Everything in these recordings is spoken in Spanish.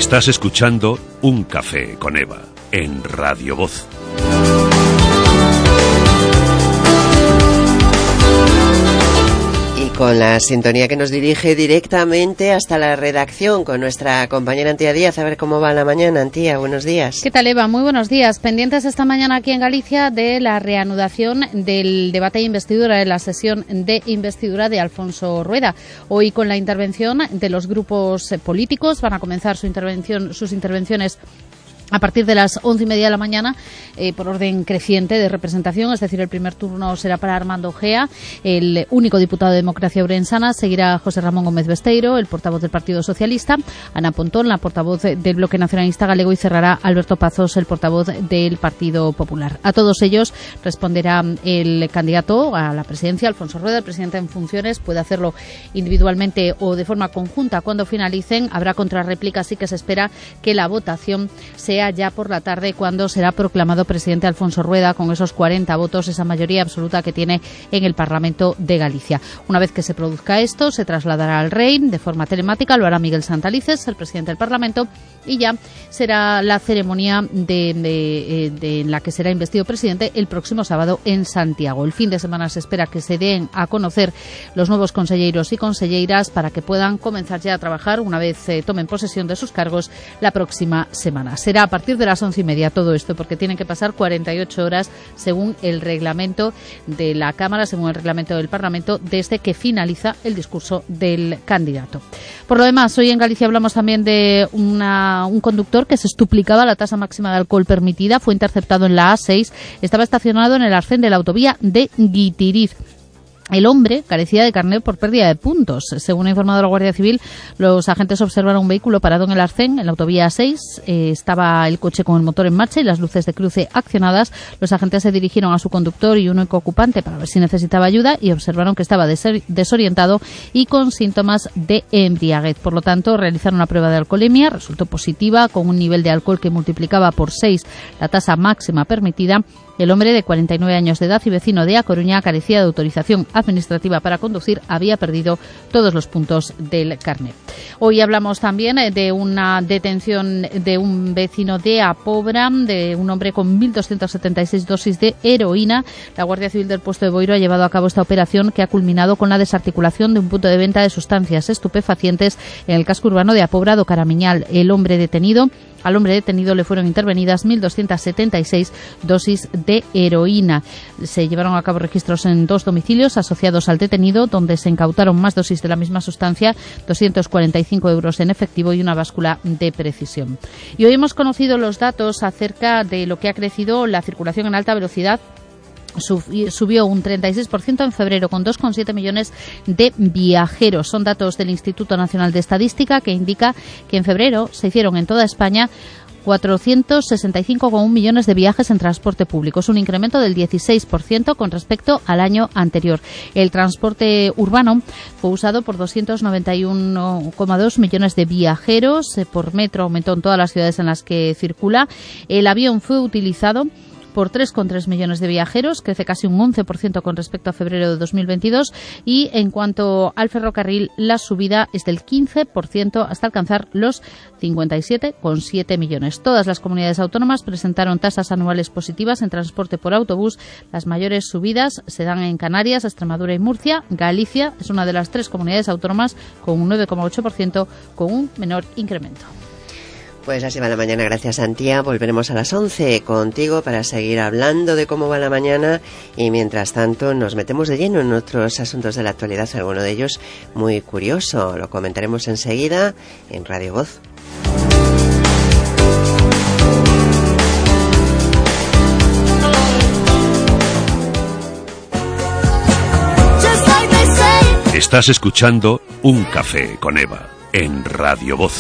Estás escuchando Un Café con Eva en Radio Voz. Con la sintonía que nos dirige directamente hasta la redacción con nuestra compañera Antía Díaz. A ver cómo va la mañana. Antía, buenos días. ¿Qué tal, Eva? Muy buenos días. Pendientes esta mañana aquí en Galicia de la reanudación del debate de investidura, de la sesión de investidura de Alfonso Rueda. Hoy, con la intervención de los grupos políticos, van a comenzar sus intervenciones a partir de las 11:30 de la mañana, por orden creciente de representación, es decir, el primer turno será para Armando Gea, el único diputado de Democracia Ourensana, seguirá José Ramón Gómez Besteiro, el portavoz del Partido Socialista, Ana Pontón, la portavoz del Bloque Nacionalista Galego, y cerrará Alberto Pazos, el portavoz del Partido Popular. A todos ellos responderá el candidato a la presidencia, Alfonso Rueda, el presidente en funciones. Puede hacerlo individualmente o de forma conjunta. Cuando finalicen habrá contrarréplica, así que se espera que la votación sea ya por la tarde, cuando será proclamado presidente Alfonso Rueda con esos 40 votos, esa mayoría absoluta que tiene en el Parlamento de Galicia. Una vez que se produzca esto, se trasladará al Rey de forma telemática, lo hará Miguel Santalices, el presidente del Parlamento, y ya será la ceremonia en la que será investido presidente el próximo sábado en Santiago. El fin de semana se espera que se den a conocer los nuevos conselleiros y conselleiras para que puedan comenzar ya a trabajar una vez tomen posesión de sus cargos la próxima semana. Será a partir de las 11:30 todo esto, porque tienen que pasar 48 horas según el reglamento de la Cámara, según el reglamento del Parlamento, desde que finaliza el discurso del candidato. Por lo demás, hoy en Galicia hablamos también de un conductor que se duplicaba la tasa máxima de alcohol permitida. Fue interceptado en la A6, estaba estacionado en el arcén de la autovía de Guitiriz. El hombre carecía de carnet por pérdida de puntos. Según ha informado la Guardia Civil, los agentes observaron un vehículo parado en el arcén, en la autovía 6. Estaba el coche con el motor en marcha y las luces de cruce accionadas. Los agentes se dirigieron a su conductor y único ocupante para ver si necesitaba ayuda, y observaron que estaba desorientado y con síntomas de embriaguez. Por lo tanto, realizaron una prueba de alcoholemia. Resultó positiva, con un nivel de alcohol que multiplicaba por 6 la tasa máxima permitida. El hombre, de 49 años de edad y vecino de A Coruña, carecía de autorización administrativa para conducir, había perdido todos los puntos del carnet. Hoy hablamos también de una detención de un vecino de A Pobra, de un hombre con 1.276 dosis de heroína. La Guardia Civil del puesto de Boiro ha llevado a cabo esta operación, que ha culminado con la desarticulación de un punto de venta de sustancias estupefacientes en el casco urbano de A Pobra do Caramiñal. Al hombre detenido le fueron intervenidas 1.276 dosis de heroína. Se llevaron a cabo registros en 2 domicilios asociados al detenido, donde se incautaron más dosis de la misma sustancia, 245 euros en efectivo y una báscula de precisión. Y hoy hemos conocido los datos acerca de lo que ha crecido la circulación en alta velocidad. Subió un 36% en febrero, con 2,7 millones de viajeros. Son datos del Instituto Nacional de Estadística, que indica que en febrero se hicieron en toda España 465,1 millones de viajes en transporte público. Es un incremento del 16% con respecto al año anterior. El transporte urbano fue usado por 291,2 millones de viajeros. Por metro aumentó en todas las ciudades en las que circula. El avión fue utilizado por 3,3 millones de viajeros, crece casi un 11% con respecto a febrero de 2022, y en cuanto al ferrocarril, la subida es del 15% hasta alcanzar los 57,7 millones. Todas las comunidades autónomas presentaron tasas anuales positivas en transporte por autobús. Las mayores subidas se dan en Canarias, Extremadura y Murcia. Galicia es una de las 3 comunidades autónomas con un 9,8%, con un menor incremento. Pues así va la mañana, gracias Antía. Volveremos a las 11 contigo para seguir hablando de cómo va la mañana, y mientras tanto nos metemos de lleno en otros asuntos de la actualidad, alguno de ellos muy curioso. Lo comentaremos enseguida en Radio Voz. Estás escuchando Un Café con Eva en Radio Voz.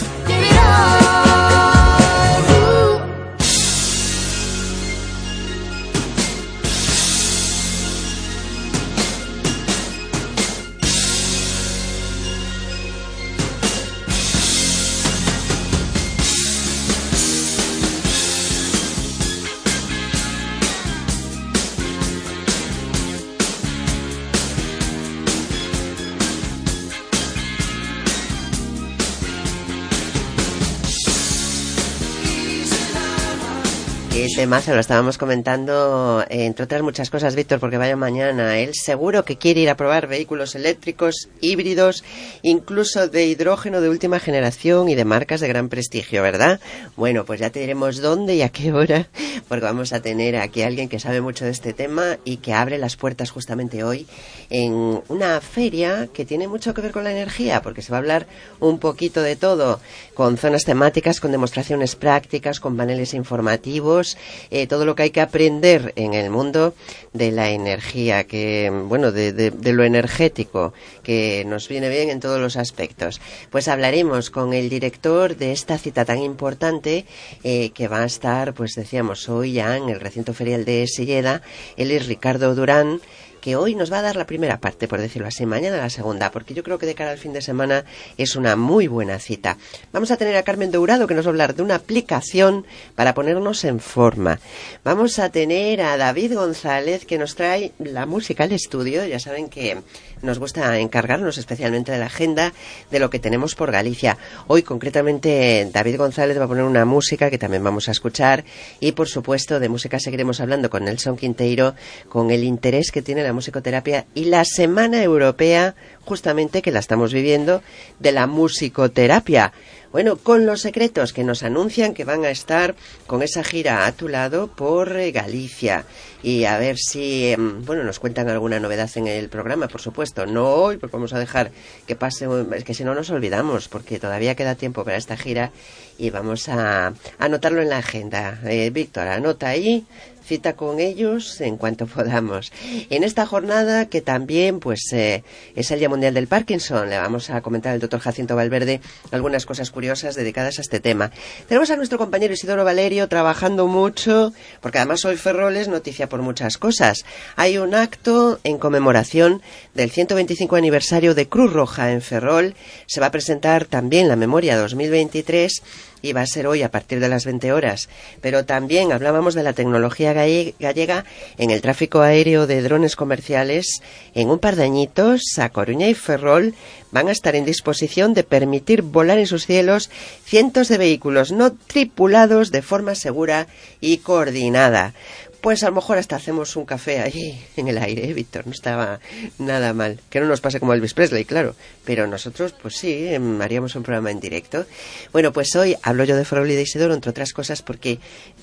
Qué temazo, lo estábamos comentando, entre otras muchas cosas, Víctor, porque vaya mañana. Él seguro que quiere ir a probar vehículos eléctricos, híbridos, incluso de hidrógeno de última generación y de marcas de gran prestigio, ¿verdad? Bueno, pues ya te diremos dónde y a qué hora, porque vamos a tener aquí a alguien que sabe mucho de este tema y que abre las puertas justamente hoy en una feria que tiene mucho que ver con la energía, porque se va a hablar un poquito de todo, con zonas temáticas, con demostraciones prácticas, con paneles informativos, todo lo que hay que aprender en el mundo de la energía, que bueno, de lo energético, que nos viene bien en todos los aspectos. Pues hablaremos con el director de esta cita tan importante, que va a estar, pues decíamos, hoy ya en el recinto ferial de Silleda. Él es Ricardo Durán, que hoy nos va a dar la primera parte, por decirlo así, mañana la segunda, porque yo creo que de cara al fin de semana es una muy buena cita. Vamos a tener a Carmen Dourado, que nos va a hablar de una aplicación para ponernos en forma. Vamos a tener a David González, que nos trae la música al estudio. Ya saben que nos gusta encargarnos especialmente de la agenda de lo que tenemos por Galicia. Hoy, concretamente, David González va a poner una música que también vamos a escuchar, y por supuesto de música seguiremos hablando con Nelson Quinteiro, con el interés que tiene la musicoterapia y la Semana Europea, justamente, que la estamos viviendo, de la musicoterapia. Bueno, con Los Secretos, que nos anuncian que van a estar con esa gira a tu lado por Galicia. Y a ver si, bueno, nos cuentan alguna novedad en el programa, por supuesto. No hoy, porque vamos a dejar que pase, es que si no nos olvidamos, porque todavía queda tiempo para esta gira y vamos a anotarlo en la agenda. Víctor, anota ahí. Cita con ellos en cuanto podamos. En esta jornada, que también pues es el Día Mundial del Parkinson, le vamos a comentar al doctor Jacinto Valverde algunas cosas curiosas dedicadas a este tema. Tenemos a nuestro compañero Isidoro Valerio trabajando mucho, porque además hoy Ferrol es noticia por muchas cosas. Hay un acto en conmemoración del 125 aniversario de Cruz Roja en Ferrol. Se va a presentar también la Memoria 2023 y va a ser hoy a partir de las 20 horas. Pero también hablábamos de la tecnología gallega en el tráfico aéreo de drones comerciales. En un par de añitos, A Coruña y Ferrol van a estar en disposición de permitir volar en sus cielos cientos de vehículos no tripulados de forma segura y coordinada. Pues a lo mejor hasta hacemos un café allí en el aire, Víctor, no estaba nada mal. Que no nos pase como Elvis Presley, claro, pero nosotros, pues sí, haríamos un programa en directo. Bueno, pues hoy hablo yo de Ferrol y de Isidoro, entre otras cosas, porque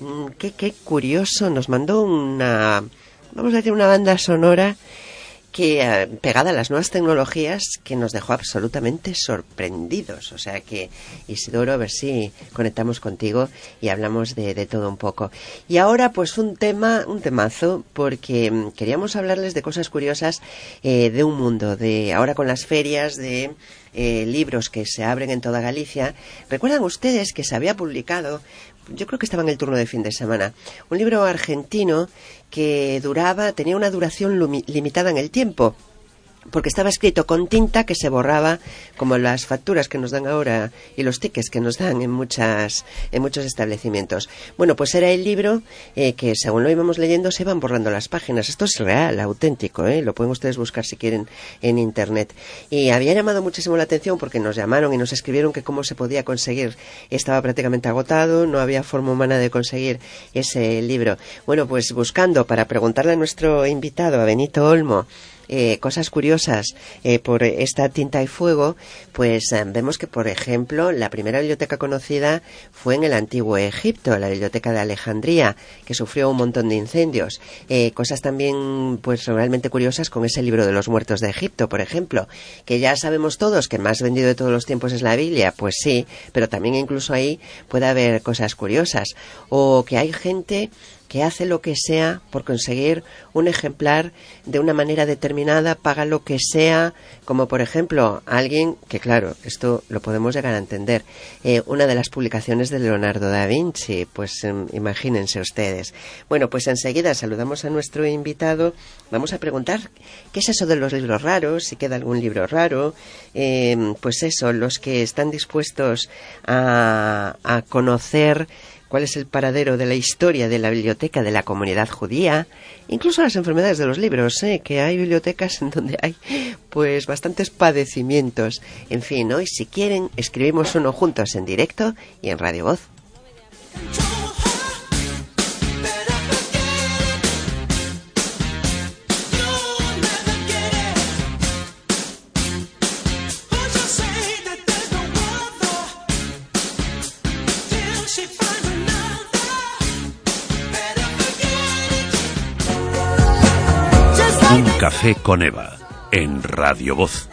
qué curioso, nos mandó una, vamos a decir, una banda sonora que pegada a las nuevas tecnologías, que nos dejó absolutamente sorprendidos. O sea que, Isidoro, a ver si conectamos contigo y hablamos de todo un poco. Y ahora pues un temazo, porque queríamos hablarles de cosas curiosas, de un mundo, de ahora con las ferias de libros que se abren en toda Galicia. ¿Recuerdan ustedes que se había publicado, yo creo que estaba en el turno de fin de semana, un libro argentino que tenía una duración limitada en el tiempo, porque estaba escrito con tinta que se borraba, como las facturas que nos dan ahora y los tickets que nos dan en muchos establecimientos? Bueno, pues era el libro que, según lo íbamos leyendo, se iban borrando las páginas. Esto es real, auténtico, lo pueden ustedes buscar si quieren en internet. Y había llamado muchísimo la atención porque nos llamaron y nos escribieron que cómo se podía conseguir. Estaba prácticamente agotado, no había forma humana de conseguir ese libro. Bueno, pues buscando, para preguntarle a nuestro invitado, a Benito Olmo, cosas curiosas por esta tinta y fuego, pues vemos que, por ejemplo, la primera biblioteca conocida fue en el antiguo Egipto, la biblioteca de Alejandría, que sufrió un montón de incendios. Cosas también pues realmente curiosas con ese libro de los muertos de Egipto, por ejemplo, que ya sabemos todos que el más vendido de todos los tiempos es la Biblia. Pues sí, pero también incluso ahí puede haber cosas curiosas, o que hay gente que hace lo que sea por conseguir un ejemplar de una manera determinada, paga lo que sea, como por ejemplo alguien que, claro, esto lo podemos llegar a entender, una de las publicaciones de Leonardo da Vinci, pues imagínense ustedes. Bueno, pues enseguida saludamos a nuestro invitado, vamos a preguntar qué es eso de los libros raros, si queda algún libro raro, pues eso, los que están dispuestos a conocer cuál es el paradero de la historia de la biblioteca de la comunidad judía, incluso las enfermedades de los libros, que hay bibliotecas en donde hay pues bastantes padecimientos. En fin, hoy si quieren escribimos uno juntos en directo y en Radio Voz. café con Eva, en Radio Voz.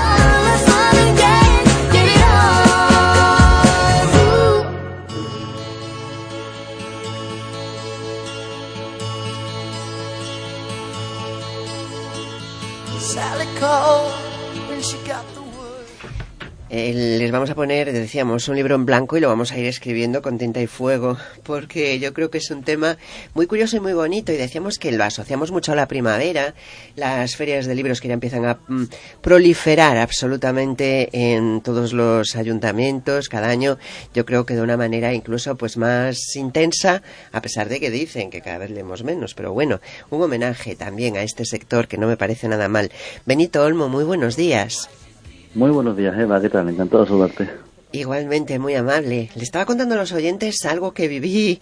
Les vamos a poner, decíamos, un libro en blanco y lo vamos a ir escribiendo con tinta y fuego, porque yo creo que es un tema muy curioso y muy bonito, y decíamos que lo asociamos mucho a la primavera, las ferias de libros que ya empiezan a proliferar absolutamente en todos los ayuntamientos cada año, yo creo que de una manera incluso pues más intensa, a pesar de que dicen que cada vez leemos menos, pero bueno, un homenaje también a este sector que no me parece nada mal. Benito Olmo, muy buenos días. Muy buenos días, Eva, ¿qué tal? Encantado de saludarte. Igualmente, muy amable. Le estaba contando a los oyentes algo que viví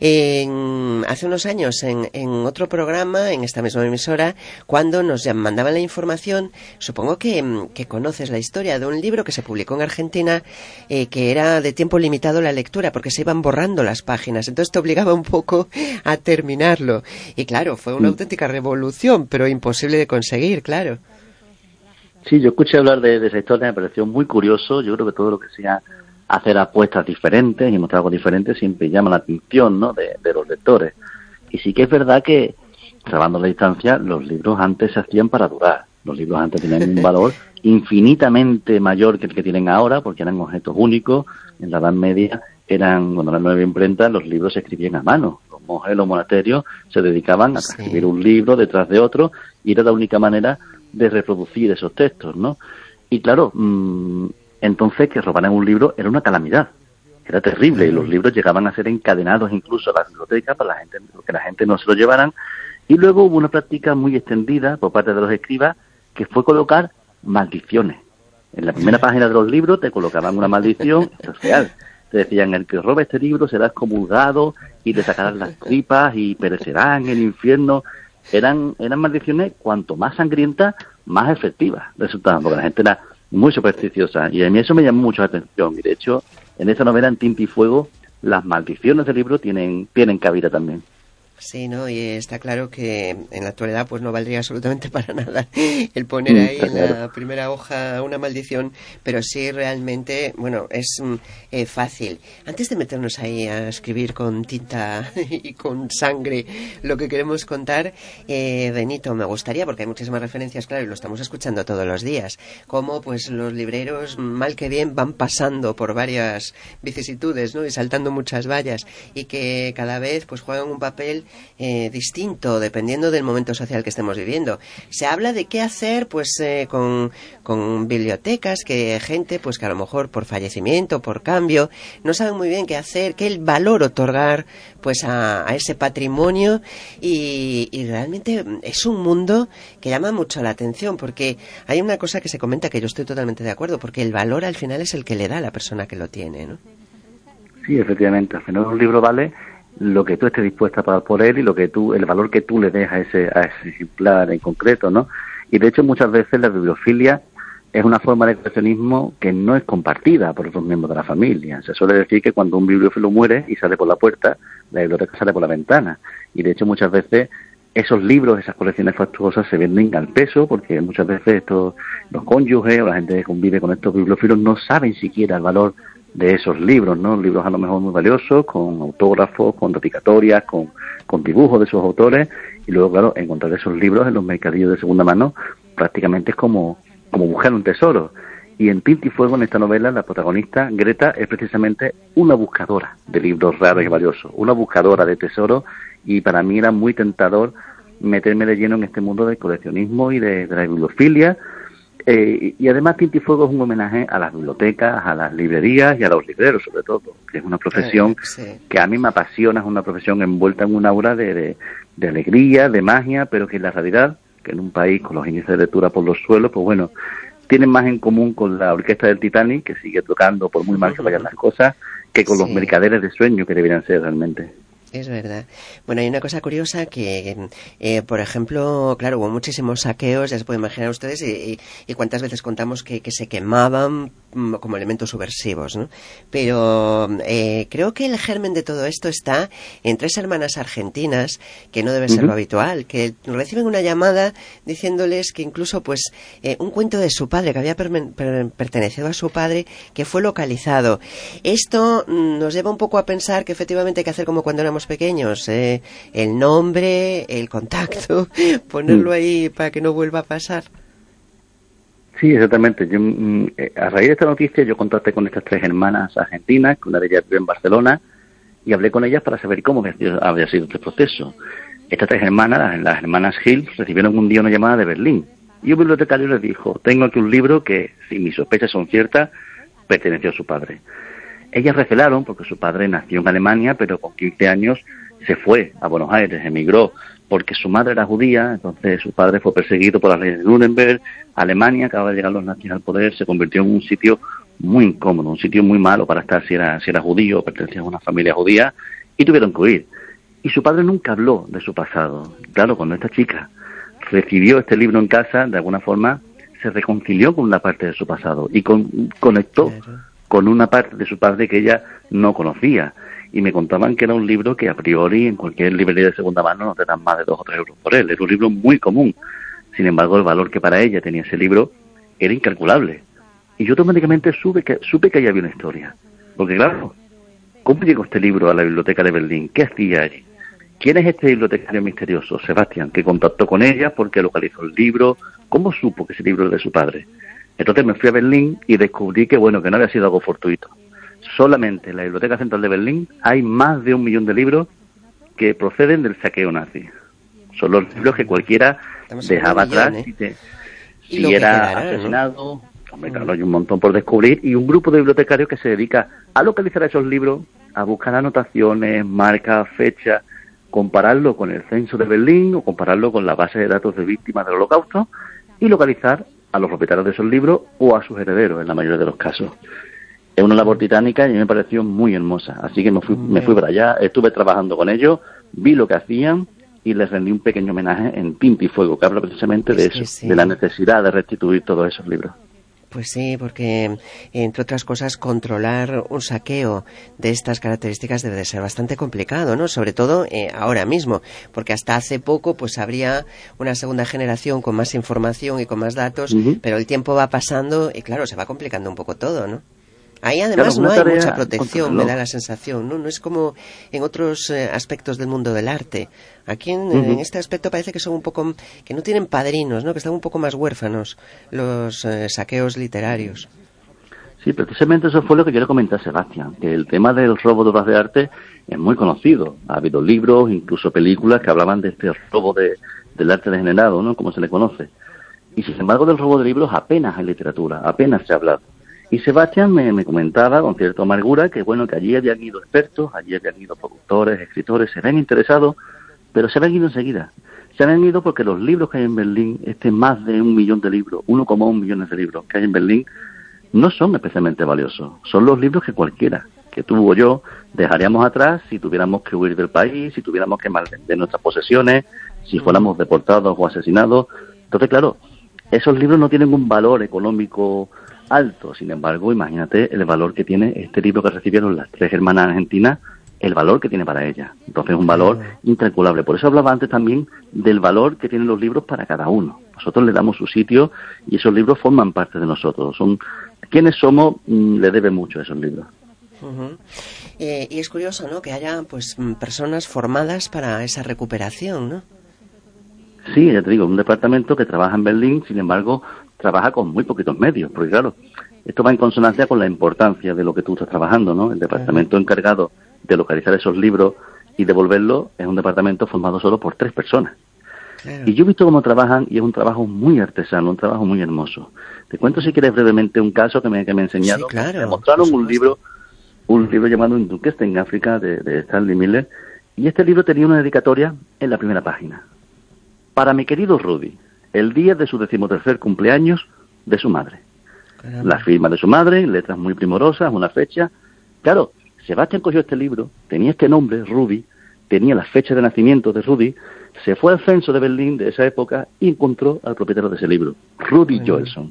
hace unos años en otro programa, en esta misma emisora, cuando nos mandaban la información. Supongo que conoces la historia de un libro que se publicó en Argentina, que era de tiempo limitado la lectura, porque se iban borrando las páginas. Entonces te obligaba un poco a terminarlo. Y claro, fue una auténtica revolución, pero imposible de conseguir, claro. Sí, yo escuché hablar de esa historia, me pareció muy curioso. Yo creo que todo lo que sea hacer apuestas diferentes y mostrar algo diferente siempre llama la atención, ¿no?, de los lectores. Y sí que es verdad que, salvando la distancia, los libros antes se hacían para durar. Los libros antes tenían un valor infinitamente mayor que el que tienen ahora, porque eran objetos únicos. En la Edad Media cuando la nueva imprenta, los libros se escribían a mano. Los monjes de los monasterios se dedicaban a escribir un libro detrás de otro, y era la única manera de reproducir esos textos, ¿no? Y claro, entonces que robaran un libro era una calamidad, era terrible, y los libros llegaban a ser encadenados incluso a la biblioteca para que la gente no se lo llevaran. Y luego hubo una práctica muy extendida por parte de los escribas, que fue colocar maldiciones. En la primera página de los libros te colocaban una maldición, esto es real. Te decían: el que robe este libro será excomulgado y le sacarán las tripas y perecerá en el infierno. Eran maldiciones cuanto más sangrientas, más efectivas resultaban, porque la gente era muy supersticiosa, y a mí eso me llamó mucho la atención. Y de hecho, en esta novela, en Tinta y Fuego, las maldiciones del libro tienen cabida también. Sí, ¿no? Y está claro que en la actualidad pues no valdría absolutamente para nada el poner ahí en la primera hoja una maldición, pero sí realmente, bueno, es fácil. Antes de meternos ahí a escribir con tinta y con sangre lo que queremos contar, Benito, me gustaría, porque hay muchísimas referencias, claro, y lo estamos escuchando todos los días, cómo pues los libreros, mal que bien, van pasando por varias vicisitudes, ¿no?, y saltando muchas vallas, y que cada vez pues juegan un papel distinto dependiendo del momento social que estemos viviendo. Se habla de qué hacer pues con bibliotecas, que gente pues que a lo mejor por fallecimiento, por cambio, no saben muy bien qué hacer, qué valor otorgar pues a ese patrimonio, y realmente es un mundo que llama mucho la atención, porque hay una cosa que se comenta que yo estoy totalmente de acuerdo, porque el valor al final es el que le da a la persona que lo tiene, ¿no? Sí, efectivamente, al final un libro vale lo que tú estés dispuesta a pagar por él y el valor que tú le des a ese ejemplar en concreto, ¿no? Y de hecho muchas veces la bibliofilia es una forma de coleccionismo que no es compartida por otros miembros de la familia. Se suele decir que cuando un bibliófilo muere y sale por la puerta, la biblioteca sale por la ventana. Y de hecho muchas veces esos libros, esas colecciones fastuosas se venden al peso, porque muchas veces los cónyuges o la gente que convive con estos bibliófilos no saben siquiera el valor de esos libros, ¿no? Libros a lo mejor muy valiosos, con autógrafos, con dedicatorias, con dibujos de sus autores, y luego, claro, encontrar esos libros en los mercadillos de segunda mano prácticamente es como buscar un tesoro. Y en Tinta y Fuego, en esta novela, la protagonista, Greta, es precisamente una buscadora de libros raros y valiosos, una buscadora de tesoros, y para mí era muy tentador meterme de lleno en este mundo del coleccionismo y de la bibliofilia. Y además Tinta y Fuego es un homenaje a las bibliotecas, a las librerías y a los libreros, sobre todo, que es una profesión que a mí me apasiona, es una profesión envuelta en un aura de alegría, de magia, pero que en la realidad, que en un país con los índices de lectura por los suelos, pues bueno, tienen más en común con la orquesta del Titanic, que sigue tocando por muy mal que vayan las cosas, que con los mercaderes de sueño que deberían ser realmente. Es verdad. Bueno, hay una cosa curiosa que, por ejemplo, claro, hubo muchísimos saqueos, ya se pueden imaginar ustedes, y cuántas veces contamos que se quemaban como elementos subversivos, ¿no? Pero creo que el germen de todo esto está en 3 hermanas argentinas, que no debe ser lo habitual, que reciben una llamada diciéndoles que incluso pues un cuento de su padre, que había pertenecido a su padre, que fue localizado. Esto nos lleva un poco a pensar que efectivamente hay que hacer como cuando éramos pequeños, el nombre, el contacto, ponerlo ahí para que no vuelva a pasar. Sí, exactamente. Yo, a raíz de esta noticia, yo contacté con estas 3 hermanas argentinas, que una de ellas vive en Barcelona, y hablé con ellas para saber cómo había sido este proceso. Estas 3 hermanas, las hermanas Hill, recibieron un día una llamada de Berlín, y un bibliotecario les dijo: tengo aquí un libro que, si mis sospechas son ciertas, perteneció a su padre. Ellas recelaron porque su padre nació en Alemania, pero con 15 años se fue a Buenos Aires, emigró, porque su madre era judía. Entonces su padre fue perseguido por las leyes de Nuremberg. Alemania, acaba de llegar los nazis al poder, se convirtió en un sitio muy incómodo, un sitio muy malo para estar si era judío o pertenecía a una familia judía, y tuvieron que huir. Y su padre nunca habló de su pasado. Claro, cuando esta chica recibió este libro en casa, de alguna forma se reconcilió con una parte de su pasado y conectó con una parte de su padre que ella no conocía. Y me contaban que era un libro que a priori en cualquier librería de segunda mano no te dan más de 2 o 3 euros por él. Era un libro muy común. Sin embargo, el valor que para ella tenía ese libro era incalculable. Y yo automáticamente supe que ahí había una historia. Porque claro, ¿cómo llegó este libro a la biblioteca de Berlín? ¿Qué hacía allí? ¿Quién es este bibliotecario misterioso? Sebastián, que contactó con ella porque localizó el libro. ¿Cómo supo que ese libro era de su padre? Entonces me fui a Berlín y descubrí que no había sido algo fortuito. Solamente en la Biblioteca Central de Berlín hay más de 1 millón de libros que proceden del saqueo nazi. Son los libros que cualquiera dejaba atrás si era asesinado. Hombre, claro, hay un montón por descubrir, y un grupo de bibliotecarios que se dedica a localizar esos libros, a buscar anotaciones, marcas, fechas, compararlo con el censo de Berlín o compararlo con la base de datos de víctimas del Holocausto y localizar a los propietarios de esos libros o a sus herederos en la mayoría de los casos. Es una labor titánica y me pareció muy hermosa, así que me fui para allá, estuve trabajando con ellos, vi lo que hacían y les rendí un pequeño homenaje en Tinta y Fuego, que habla precisamente de eso, sí, de la necesidad de restituir todos esos libros. Pues sí, porque, entre otras cosas, controlar un saqueo de estas características debe de ser bastante complicado, ¿no? Sobre todo ahora mismo, porque hasta hace poco pues habría una segunda generación con más información y con más datos, pero el tiempo va pasando y, claro, se va complicando un poco todo, ¿no? Ahí además no hay mucha protección, me da la sensación, ¿no? No es como en otros aspectos del mundo del arte. Aquí en este aspecto parece que son un poco, que no tienen padrinos, ¿no? Que están un poco más huérfanos los saqueos literarios. Sí, precisamente eso fue lo que quiero comentar, Sebastián, que el tema del robo de obras de arte es muy conocido. Ha habido libros, incluso películas que hablaban de este robo del arte degenerado, ¿no? Como se le conoce. Y sin embargo del robo de libros apenas hay literatura, apenas se ha hablado. Y Sebastián me comentaba con cierta amargura que que allí habían ido expertos, allí habían ido productores, escritores, se habían interesado, pero se habían ido enseguida. Se habían ido porque los libros que hay en Berlín, más de 1 millón de libros, 1,1 millones de libros que hay en Berlín, no son especialmente valiosos. Son los libros que cualquiera, que tú o yo, dejaríamos atrás si tuviéramos que huir del país, si tuviéramos que malvender nuestras posesiones, si fuéramos deportados o asesinados. Entonces, claro, esos libros no tienen un valor económico alto. Sin embargo, imagínate el valor que tiene este libro que recibieron las 3 hermanas argentinas, el valor que tiene para ellas. Entonces es un valor incalculable. Por eso hablaba antes también del valor que tienen los libros para cada uno. Nosotros le damos su sitio y esos libros forman parte de nosotros. Son quienes somos, le debe mucho a esos libros. Y es curioso, ¿no?, que haya pues personas formadas para esa recuperación, ¿no? Sí, ya te digo, un departamento que trabaja en Berlín, sin embargo, trabaja con muy poquitos medios, porque claro, esto va en consonancia con la importancia de lo que tú estás trabajando, ¿no? El departamento encargado de localizar esos libros y devolverlos es un departamento formado solo por 3 personas. Claro. Y yo he visto cómo trabajan y es un trabajo muy artesano, un trabajo muy hermoso. Te cuento, si quieres, brevemente un caso que me enseñaron. Sí, claro, me mostraron un libro llamado Induqueste en África de Stanley Miller, y este libro tenía una dedicatoria en la primera página. Para mi querido Rudy, el día de su 13º cumpleaños de su madre. Caramba. La firma de su madre, letras muy primorosas, una fecha. Claro, Sebastián cogió este libro, tenía este nombre, Rudy, tenía la fecha de nacimiento de Rudy, se fue al censo de Berlín de esa época y encontró al propietario de ese libro, Rudy Joelson.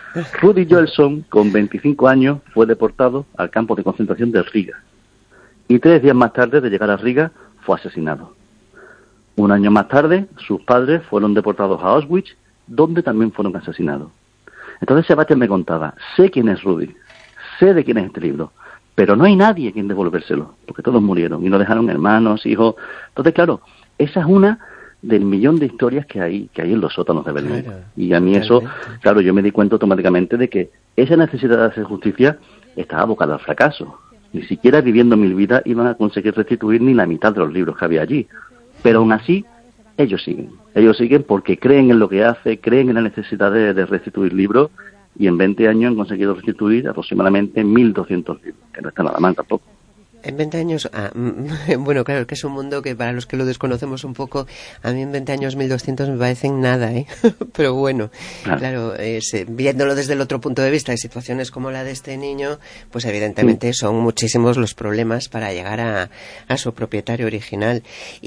Rudy Joelson, con 25 años, fue deportado al campo de concentración de Riga. Y 3 días más tarde de llegar a Riga, fue asesinado. Un año más tarde, sus padres fueron deportados a Auschwitz, donde también fueron asesinados. Entonces Sebastián me contaba, sé quién es Rudy, sé de quién es este libro, pero no hay nadie a quien devolvérselo, porque todos murieron y no dejaron hermanos, hijos. Entonces, claro, esa es una del millón de historias que hay en los sótanos de Berlín. Claro, y a mí eso, claro, yo me di cuenta automáticamente de que esa necesidad de hacer justicia estaba abocada al fracaso. Ni siquiera viviendo 1000 vidas iban a conseguir restituir ni la mitad de los libros que había allí. Pero aún así, ellos siguen porque creen en lo que hace, creen en la necesidad de restituir libros, y en 20 años han conseguido restituir aproximadamente 1200 libros, que no está nada mal tampoco. En 20 años, bueno, claro, que es un mundo que para los que lo desconocemos un poco, a mí en 20 años 1200 me parecen nada, ¿eh? Pero bueno, claro, viéndolo desde el otro punto de vista, de situaciones como la de este niño, pues evidentemente son muchísimos los problemas para llegar a su propietario original.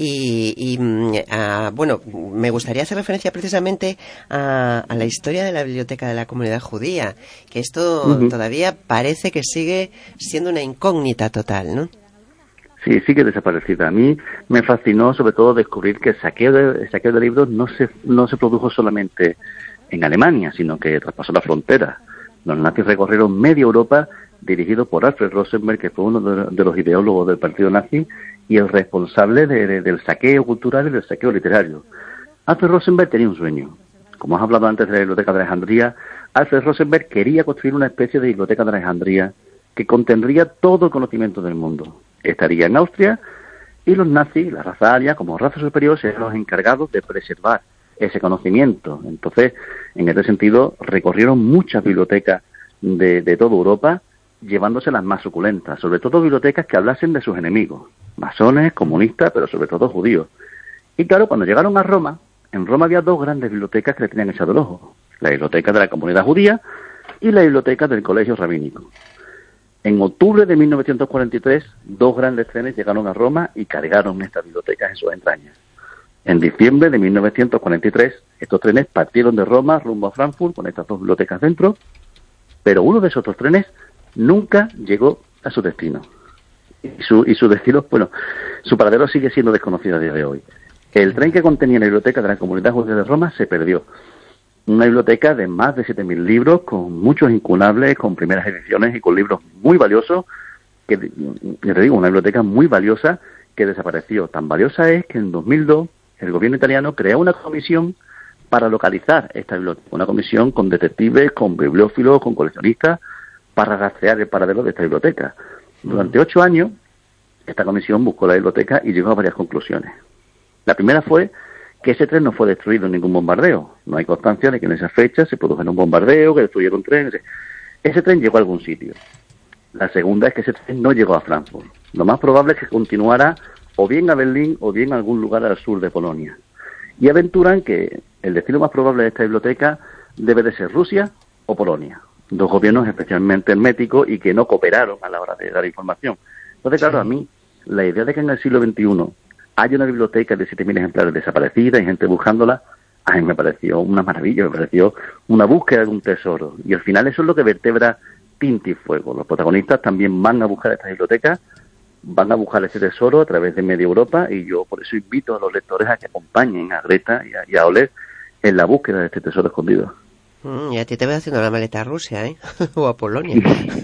Bueno, me gustaría hacer referencia precisamente a la historia de la biblioteca de la comunidad judía, que esto todavía parece que sigue siendo una incógnita total, ¿no? Sí, sigue desaparecida. A mí me fascinó sobre todo descubrir que el saqueo de libros no se produjo solamente en Alemania, sino que traspasó la frontera. Los nazis recorrieron media Europa, dirigidos por Alfred Rosenberg, que fue uno de los ideólogos del partido nazi y el responsable del saqueo cultural y del saqueo literario. Alfred Rosenberg tenía un sueño. Como has hablado antes de la Biblioteca de Alejandría, Alfred Rosenberg quería construir una especie de Biblioteca de Alejandría que contendría todo el conocimiento del mundo. Estaría en Austria, y los nazis, la raza aria, como raza superior, serían los encargados de preservar ese conocimiento. Entonces, en este sentido, recorrieron muchas bibliotecas de toda Europa, llevándose las más suculentas, sobre todo bibliotecas que hablasen de sus enemigos, masones, comunistas, pero sobre todo judíos. Y claro, cuando llegaron a Roma, en Roma había 2 grandes bibliotecas que le tenían echado el ojo: la biblioteca de la comunidad judía y la biblioteca del colegio rabínico. En octubre de 1943, 2 grandes trenes llegaron a Roma y cargaron estas bibliotecas en sus entrañas. En diciembre de 1943, estos trenes partieron de Roma rumbo a Frankfurt con estas 2 bibliotecas dentro, pero uno de esos 2 trenes nunca llegó a su destino. Y su destino, bueno, su paradero sigue siendo desconocido a día de hoy. El tren que contenía la biblioteca de la comunidad judía de Roma se perdió. Una biblioteca de más de 7.000 libros, con muchos incunables, con primeras ediciones y con libros muy valiosos, que, ya te digo, una biblioteca muy valiosa que desapareció. Tan valiosa es que en 2002 el gobierno italiano creó una comisión para localizar esta biblioteca, una comisión con detectives, con bibliófilos, con coleccionistas, para rastrear el paradero de esta biblioteca. Durante 8 años, esta comisión buscó la biblioteca y llegó a varias conclusiones. La primera fue que ese tren no fue destruido en ningún bombardeo. No hay constancia de que en esa fecha se produjera un bombardeo, que destruyeron un tren. Ese tren llegó a algún sitio. La segunda es que ese tren no llegó a Frankfurt. Lo más probable es que continuara o bien a Berlín o bien a algún lugar al sur de Polonia. Y aventuran que el destino más probable de esta biblioteca debe de ser Rusia o Polonia. 2 gobiernos especialmente herméticos y que no cooperaron a la hora de dar información. Entonces, claro, a mí, la idea de que en el siglo XXI hay una biblioteca de 7.000 ejemplares desaparecida y gente buscándola, a mí me pareció una maravilla, me pareció una búsqueda de un tesoro. Y al final eso es lo que vertebra Tinta y Fuego. Los protagonistas también van a buscar estas bibliotecas, van a buscar ese tesoro a través de media Europa, y yo por eso invito a los lectores a que acompañen a Greta y a Oleg en la búsqueda de este tesoro escondido. Y a ti te voy haciendo la maleta a Rusia, ¿eh? O a Polonia.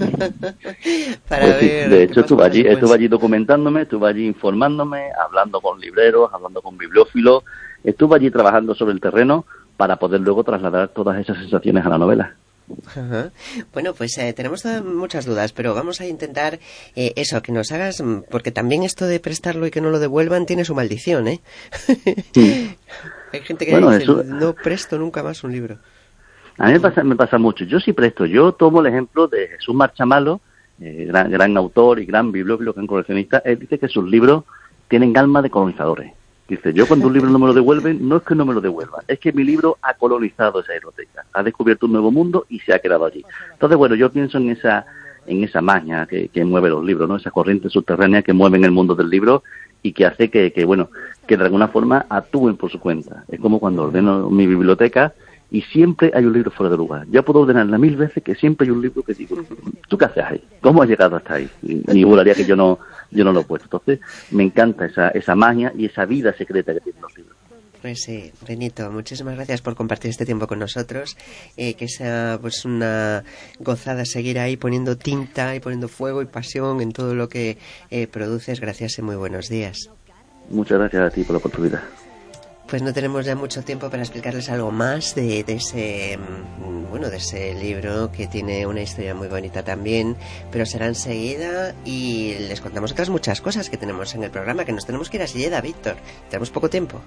Para pues sí, ver. De hecho, estuve allí documentándome, estuve allí informándome, hablando con libreros, hablando con bibliófilos, estuve allí trabajando sobre el terreno para poder luego trasladar todas esas sensaciones a la novela. Ajá. Bueno, pues tenemos muchas dudas, pero vamos a intentar eso, que nos hagas, porque también esto de prestarlo y que no lo devuelvan tiene su maldición, ¿eh? Sí. Hay gente que dice, eso... no presto nunca más un libro. A mí me pasa mucho. Yo sí presto. Yo tomo el ejemplo de Jesús Marchamalo, gran autor y gran bibliófilo, gran coleccionista. Él dice que sus libros tienen alma de colonizadores. Dice, yo cuando un libro no me lo devuelven, no es que no me lo devuelvan, es que mi libro ha colonizado esa biblioteca, ha descubierto un nuevo mundo y se ha quedado allí. Entonces, bueno, yo pienso en esa magia que mueve los libros, ¿no? Esa corriente subterránea que mueve en el mundo del libro y que hace que de alguna forma actúen por su cuenta. Es como cuando ordeno mi biblioteca y siempre hay un libro fuera de lugar. Yo puedo ordenarla 1000 veces que siempre hay un libro que digo, ¿tú qué haces ahí? ¿Cómo has llegado hasta ahí? Y juraría que yo no lo he puesto. Entonces, me encanta esa magia y esa vida secreta que tienen los libros. Pues sí, Benito, muchísimas gracias por compartir este tiempo con nosotros, que sea pues una gozada seguir ahí poniendo tinta y poniendo fuego y pasión en todo lo que produces. Gracias y muy buenos días. Muchas gracias a ti por la oportunidad. Pues no tenemos ya mucho tiempo para explicarles algo más de ese libro, que tiene una historia muy bonita también, pero será enseguida, y les contamos otras muchas cosas que tenemos en el programa, que nos tenemos que ir a Silleda, Víctor. Tenemos poco tiempo.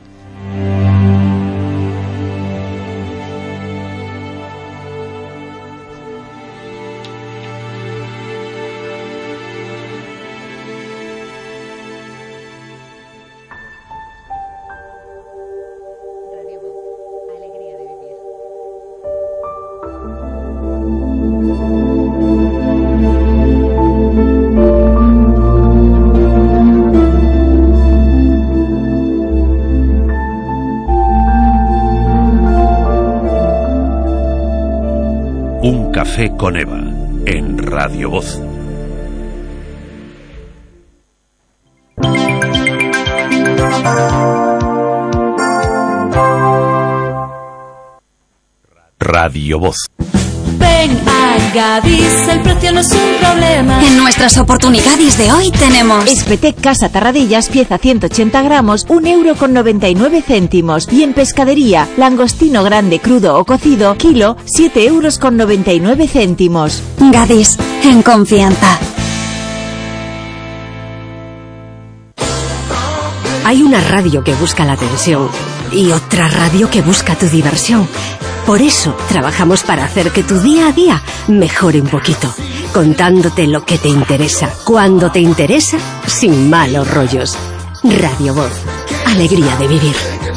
Un café con Eva, en Radio Voz. Radio Voz. Ven a Gadis, el precio no es un problema. En nuestras oportunidades de hoy tenemos Espetec Casa Tarradellas, pieza 180 gramos, 1,99 €. Y en pescadería, langostino grande, crudo o cocido, kilo, 7,99 €. Gadis, en confianza. Hay una radio que busca la atención y otra radio que busca tu diversión. Por eso trabajamos para hacer que tu día a día mejore un poquito, contándote lo que te interesa, cuando te interesa, sin malos rollos. Radio Voz, alegría de vivir.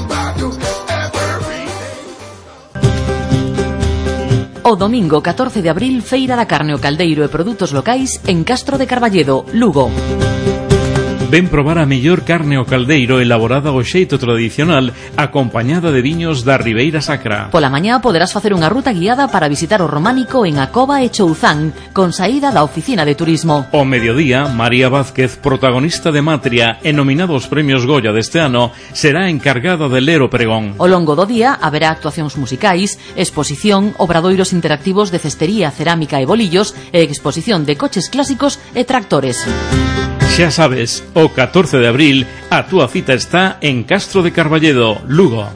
O domingo 14 de abril, Feira da Carne o Caldeiro e Produtos Locais en Castro de Carballedo, Lugo. Ven probar a mellor carne ao caldeiro elaborada ao xeito tradicional, acompañada de viños da Ribeira Sacra. Pola mañá poderás facer unha ruta guiada para visitar o románico en Acova e Chouzán, con saída da oficina de turismo. Ao mediodía, María Vázquez, protagonista de Matria e nominado aos premios Goya deste ano, será encargada de ler o pregón. Ao longo do día haberá actuacións musicais, exposición, obradoiros interactivos de cestería, cerámica e bolillos e exposición de coches clásicos e tractores. Xa sabes, o 14 de abril a túa cita está en Castro de Carballedo, Lugo.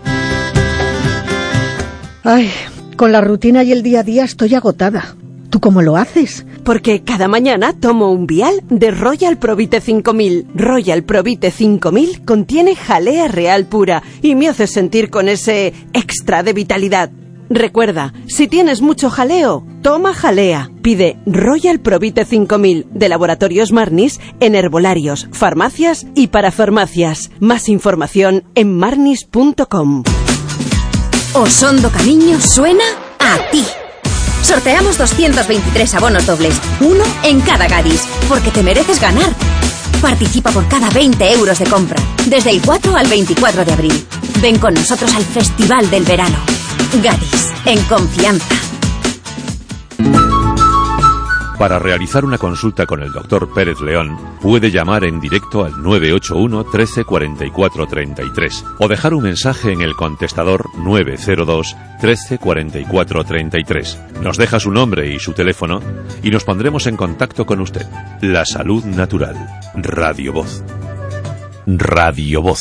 Ay, con la rutina y el día a día estoy agotada. ¿Tú cómo lo haces? Porque cada mañana tomo un vial de Royal Provite 5000. Royal Provite 5000 contiene jalea real pura y me hace sentir con ese extra de vitalidad. Recuerda, si tienes mucho jaleo, toma jalea. Pide Royal Provite 5000 de Laboratorios Marnis en herbolarios, farmacias y parafarmacias. Más información en marnis.com. Osondo Camiño suena a ti. Sorteamos 223 abonos dobles, uno en cada Gadis, porque te mereces ganar. Participa por cada 20 euros de compra, desde el 4 al 24 de abril. Ven con nosotros al Festival del Verano. Gadis, en confianza. Para realizar una consulta con el Dr. Pérez León, puede llamar en directo al 981 13 44 33 o dejar un mensaje en el contestador 902 13 44 33. Nos deja su nombre y su teléfono y nos pondremos en contacto con usted. La salud natural. Radio Voz. Radio Voz.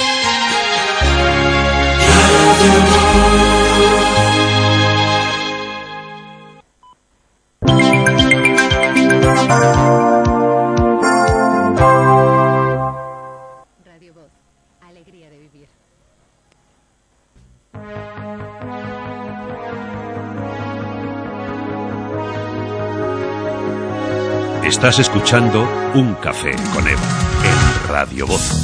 Radio Voz, alegría de vivir. Estás escuchando Un Café con Eva en Radio Voz.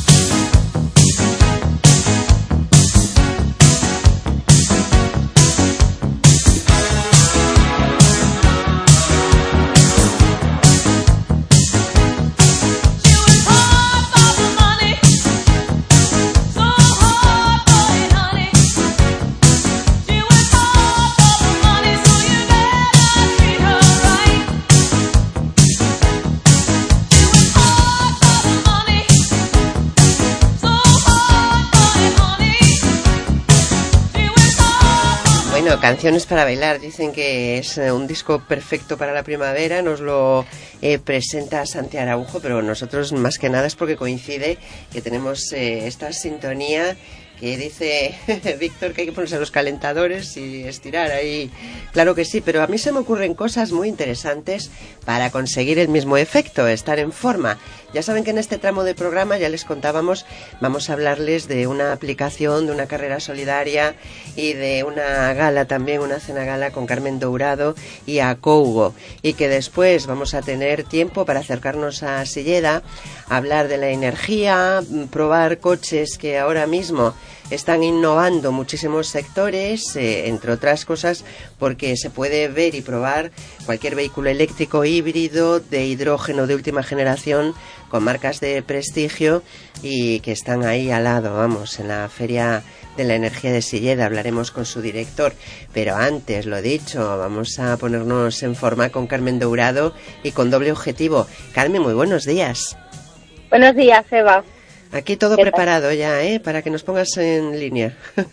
Bueno, Canciones para bailar, dicen que es un disco perfecto para la primavera, nos lo presenta Santi Araujo, pero nosotros más que nada es porque coincide que tenemos esta sintonía que dice Víctor que hay que ponerse los calentadores y estirar ahí. Claro que sí, pero a mí se me ocurren cosas muy interesantes para conseguir el mismo efecto, estar en forma. Ya saben que en este tramo del programa, ya les contábamos, vamos a hablarles de una aplicación, de una carrera solidaria y de una gala también, una cena gala con Carmen Dourado y a Cougo. Y que después vamos a tener tiempo para acercarnos a Silleda, hablar de la energía, probar coches que ahora mismo están innovando muchísimos sectores, entre otras cosas porque se puede ver y probar cualquier vehículo eléctrico híbrido de hidrógeno de última generación con marcas de prestigio y que están ahí al lado, vamos, en la Feria de la Energía de Silleda. Hablaremos con su director, pero antes, lo dicho, vamos a ponernos en forma con Carmen Dourado y con doble objetivo. Carmen, muy buenos días. Buenos días, Eva. Aquí todo preparado ya, para que nos pongas en línea.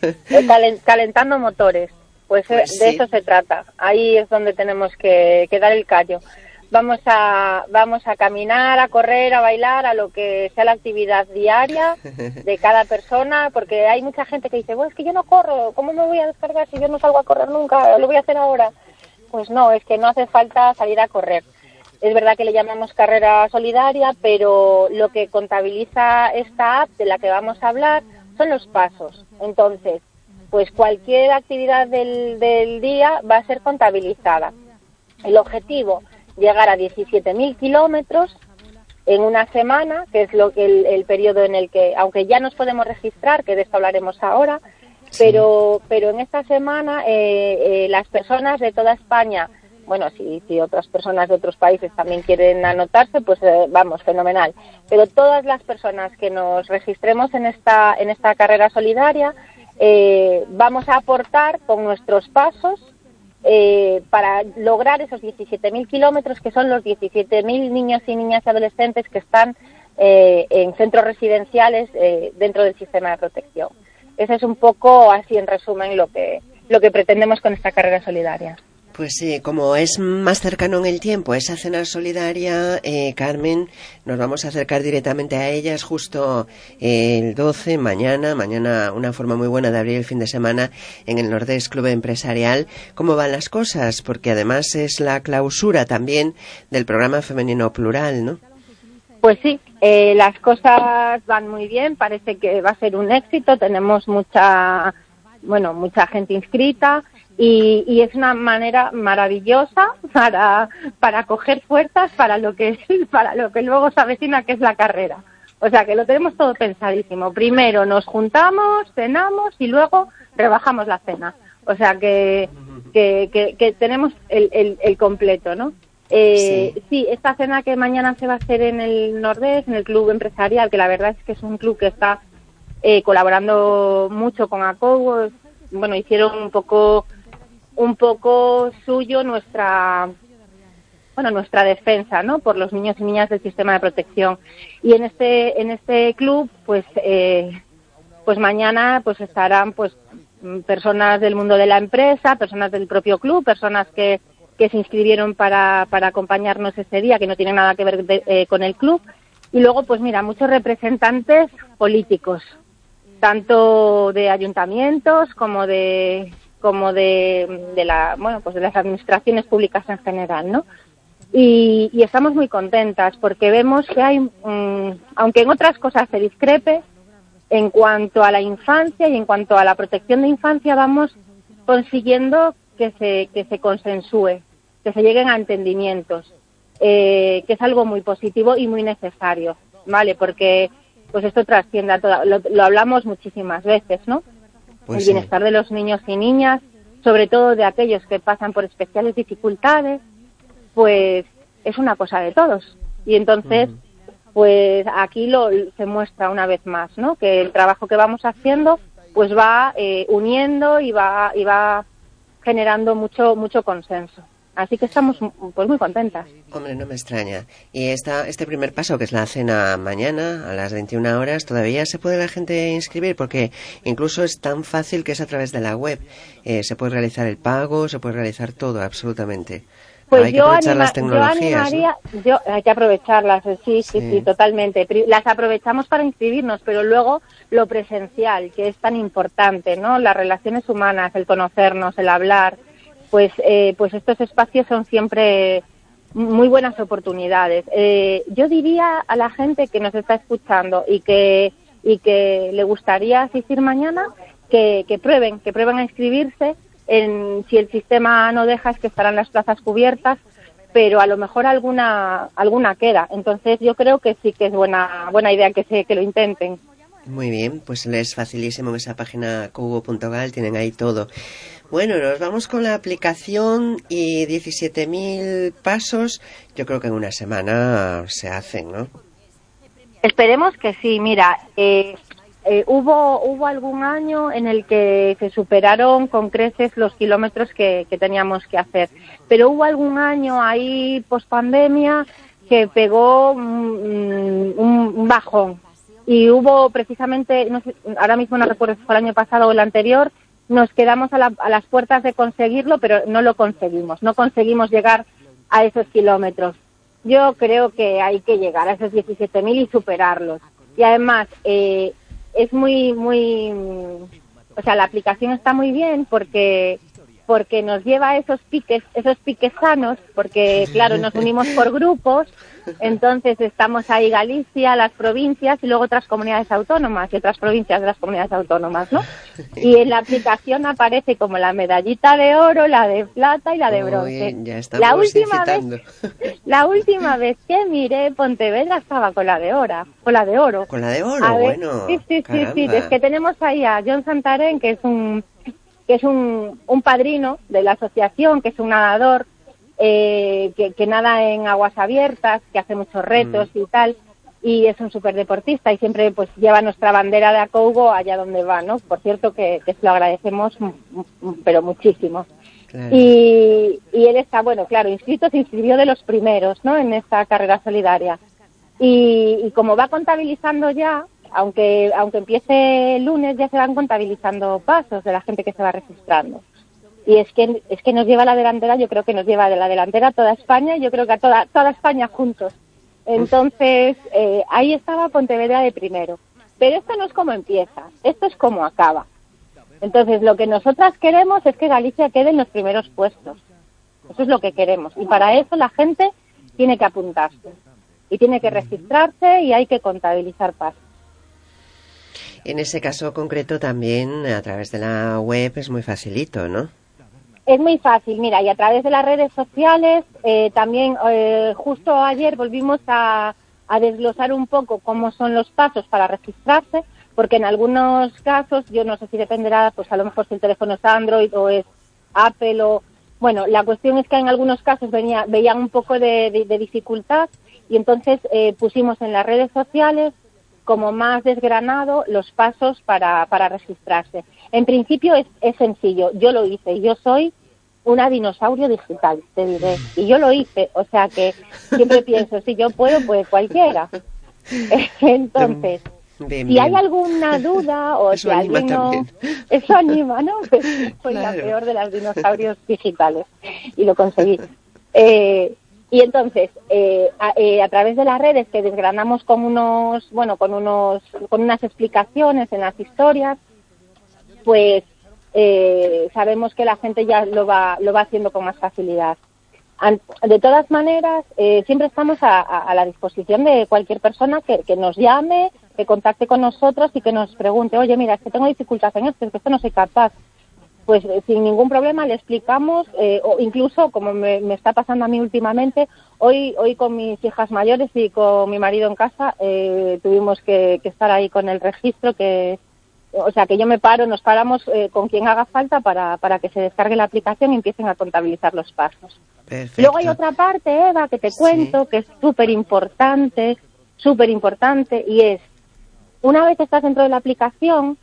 Calentando motores, pues de sí. eso se trata. Ahí es donde tenemos que dar el callo. Vamos a caminar, a correr, a bailar, a lo que sea la actividad diaria de cada persona, porque hay mucha gente que dice, bueno, es que yo no corro, ¿cómo me voy a descargar si yo no salgo a correr nunca? ¿Lo voy a hacer ahora? Pues no, es que no hace falta salir a correr. Es verdad que le llamamos carrera solidaria, pero lo que contabiliza esta app de la que vamos a hablar son los pasos. Entonces, pues cualquier actividad del día va a ser contabilizada. El objetivo, llegar a 17.000 kilómetros en una semana, que es el periodo en el que, aunque ya nos podemos registrar, que de esto hablaremos ahora, sí. pero en esta semana las personas de toda España, bueno, si otras personas de otros países también quieren anotarse, pues vamos, fenomenal. Pero todas las personas que nos registremos en esta carrera solidaria, vamos a aportar con nuestros pasos para lograr esos 17.000 kilómetros, que son los 17.000 niños y niñas y adolescentes que están en centros residenciales dentro del sistema de protección. Ese es un poco, así en resumen, lo que pretendemos con esta carrera solidaria. Pues sí, como es más cercano en el tiempo esa cena solidaria, Carmen, nos vamos a acercar directamente a ellas justo el 12, mañana una forma muy buena de abrir el fin de semana en el Nordés Club Empresarial. ¿Cómo van las cosas? Porque además es la clausura también del programa Femenino Plural, ¿no? Pues sí, las cosas van muy bien, parece que va a ser un éxito, tenemos mucha gente inscrita. Y es una manera maravillosa para coger fuerzas para lo que luego se avecina, que es la carrera. O sea, que lo tenemos todo pensadísimo. Primero nos juntamos, cenamos y luego rebajamos la cena. O sea, que tenemos el completo, ¿no? Sí, esta cena que mañana se va a hacer en el Nordés, en el Club Empresarial, que la verdad es que es un club que está colaborando mucho con ACOU. Bueno, hicieron un poco suyo nuestra defensa, ¿no? Por los niños y niñas del sistema de protección. Y en este club, pues mañana pues estarán pues personas del mundo de la empresa, personas del propio club, personas que se inscribieron para acompañarnos ese día, que no tienen nada que ver con el club. Y luego, pues mira, muchos representantes políticos, tanto de ayuntamientos como de las administraciones públicas en general, ¿no? Y estamos muy contentas porque vemos que hay, aunque en otras cosas se discrepe, en cuanto a la infancia y en cuanto a la protección de infancia, vamos consiguiendo que se consensúe, que se lleguen a entendimientos, que es algo muy positivo y muy necesario, ¿vale? Porque pues esto trasciende a todo, lo hablamos muchísimas veces, ¿no? Pues el bienestar de los niños y niñas, sobre todo de aquellos que pasan por especiales dificultades, pues es una cosa de todos. Y entonces, pues aquí se muestra una vez más, ¿no? Que el trabajo que vamos haciendo, pues va uniendo y va generando mucho consenso. Así que estamos pues muy contentas. Hombre, no me extraña. Y este primer paso, que es la cena mañana a las 21 horas, ¿todavía se puede la gente inscribir? Porque incluso es tan fácil que es a través de la web. Se puede realizar el pago, se puede realizar todo, absolutamente. Pues hay que aprovechar las tecnologías, yo animaría, ¿no? Hay que aprovecharlas, sí, totalmente. Las aprovechamos para inscribirnos, pero luego lo presencial, que es tan importante, ¿no? Las relaciones humanas, el conocernos, el hablar, pues estos espacios son siempre muy buenas oportunidades. Yo diría a la gente que nos está escuchando y que le gustaría asistir mañana, que prueben a inscribirse. Si el sistema no deja, es que estarán las plazas cubiertas, pero a lo mejor alguna queda. Entonces yo creo que sí que es buena idea que lo intenten. Muy bien, pues es facilísimo en esa página cubo.gal, tienen ahí todo. Bueno, nos vamos con la aplicación y 17.000 pasos. Yo creo que en una semana se hacen, ¿no? Esperemos que sí. Mira, hubo algún año en el que se superaron con creces los kilómetros que teníamos que hacer, pero hubo algún año ahí pospandemia que pegó un bajón, y hubo precisamente, no sé, ahora mismo no recuerdo si fue el año pasado o el anterior, nos quedamos a las puertas de conseguirlo, pero no lo conseguimos llegar a esos kilómetros. Yo creo que hay que llegar a esos 17.000 y superarlos, y además es muy, o sea, la aplicación está muy bien porque nos lleva a esos piques sanos, porque claro, nos unimos por grupos, entonces estamos ahí Galicia, las provincias y luego otras comunidades autónomas y otras provincias de las comunidades autónomas, ¿no? Y en la aplicación aparece como la medallita de oro, la de plata y la de bronce. Ya estamos incitando. La última vez que miré, Pontevedra estaba con la de oro. ¿Con la de oro? Bueno. Sí. Es que tenemos ahí a John Santarén, que es un padrino de la asociación, que es un nadador, que nada en aguas abiertas, que hace muchos retos y tal, y es un superdeportista y siempre pues lleva nuestra bandera de Acougo allá donde va, ¿no? Por cierto que se lo agradecemos, pero muchísimo. Claro. Y él está, bueno, claro, se inscribió de los primeros, ¿no? En esta carrera solidaria. Y como va contabilizando ya, aunque empiece el lunes, ya se van contabilizando pasos de la gente que se va registrando. Y es que nos lleva la delantera, yo creo que nos lleva de la delantera a toda España, yo creo que a toda España juntos. Entonces, ahí estaba Pontevedra de primero. Pero esto no es como empieza, esto es como acaba. Entonces, lo que nosotras queremos es que Galicia quede en los primeros puestos. Eso es lo que queremos. Y para eso la gente tiene que apuntarse. Y tiene que registrarse y hay que contabilizar pasos. En ese caso concreto también, a través de la web, es muy facilito, ¿no? Es muy fácil, mira, y a través de las redes sociales, también justo ayer volvimos a desglosar un poco cómo son los pasos para registrarse, porque en algunos casos, yo no sé si dependerá, pues a lo mejor si el teléfono es Android o es Apple o... Bueno, la cuestión es que en algunos casos veían un poco de dificultad, y entonces pusimos en las redes sociales como más desgranado los pasos para registrarse. En principio es sencillo, yo lo hice, yo soy una dinosaurio digital, te diré, y yo lo hice, o sea que siempre pienso, si yo puedo, puede cualquiera. Entonces, bien. Si hay alguna duda o eso si alguien no... También. Eso anima, ¿no? Pues claro. La peor de las dinosaurios digitales, y lo conseguí. Y entonces, a través de las redes que desgranamos con unas explicaciones en las historias, pues sabemos que la gente ya lo va haciendo con más facilidad. De todas maneras, siempre estamos a la disposición de cualquier persona que nos llame, que contacte con nosotros y que nos pregunte, oye, mira, es que tengo dificultad en esto, es que esto no soy capaz. Pues sin ningún problema le explicamos, o incluso, como me está pasando a mí últimamente, hoy con mis hijas mayores y con mi marido en casa, tuvimos que estar ahí con el registro, o sea que nos paramos con quien haga falta para que se descargue la aplicación y empiecen a contabilizar los pasos. Perfecto. Luego hay otra parte, Eva, que te cuento, que es súper importante, y es, una vez estás dentro de la aplicación,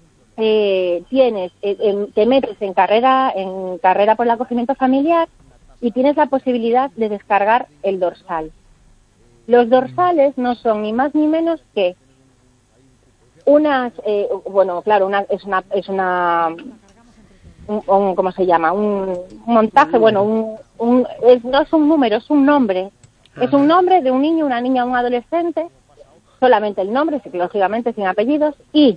te metes en carrera por el acogimiento familiar y tienes la posibilidad de descargar el dorsal. Los dorsales no son ni más ni menos que unas, ¿cómo se llama? Un montaje, no es un número, es un nombre. Es un nombre de un niño, una niña, un adolescente, solamente el nombre, lógicamente sin apellidos, y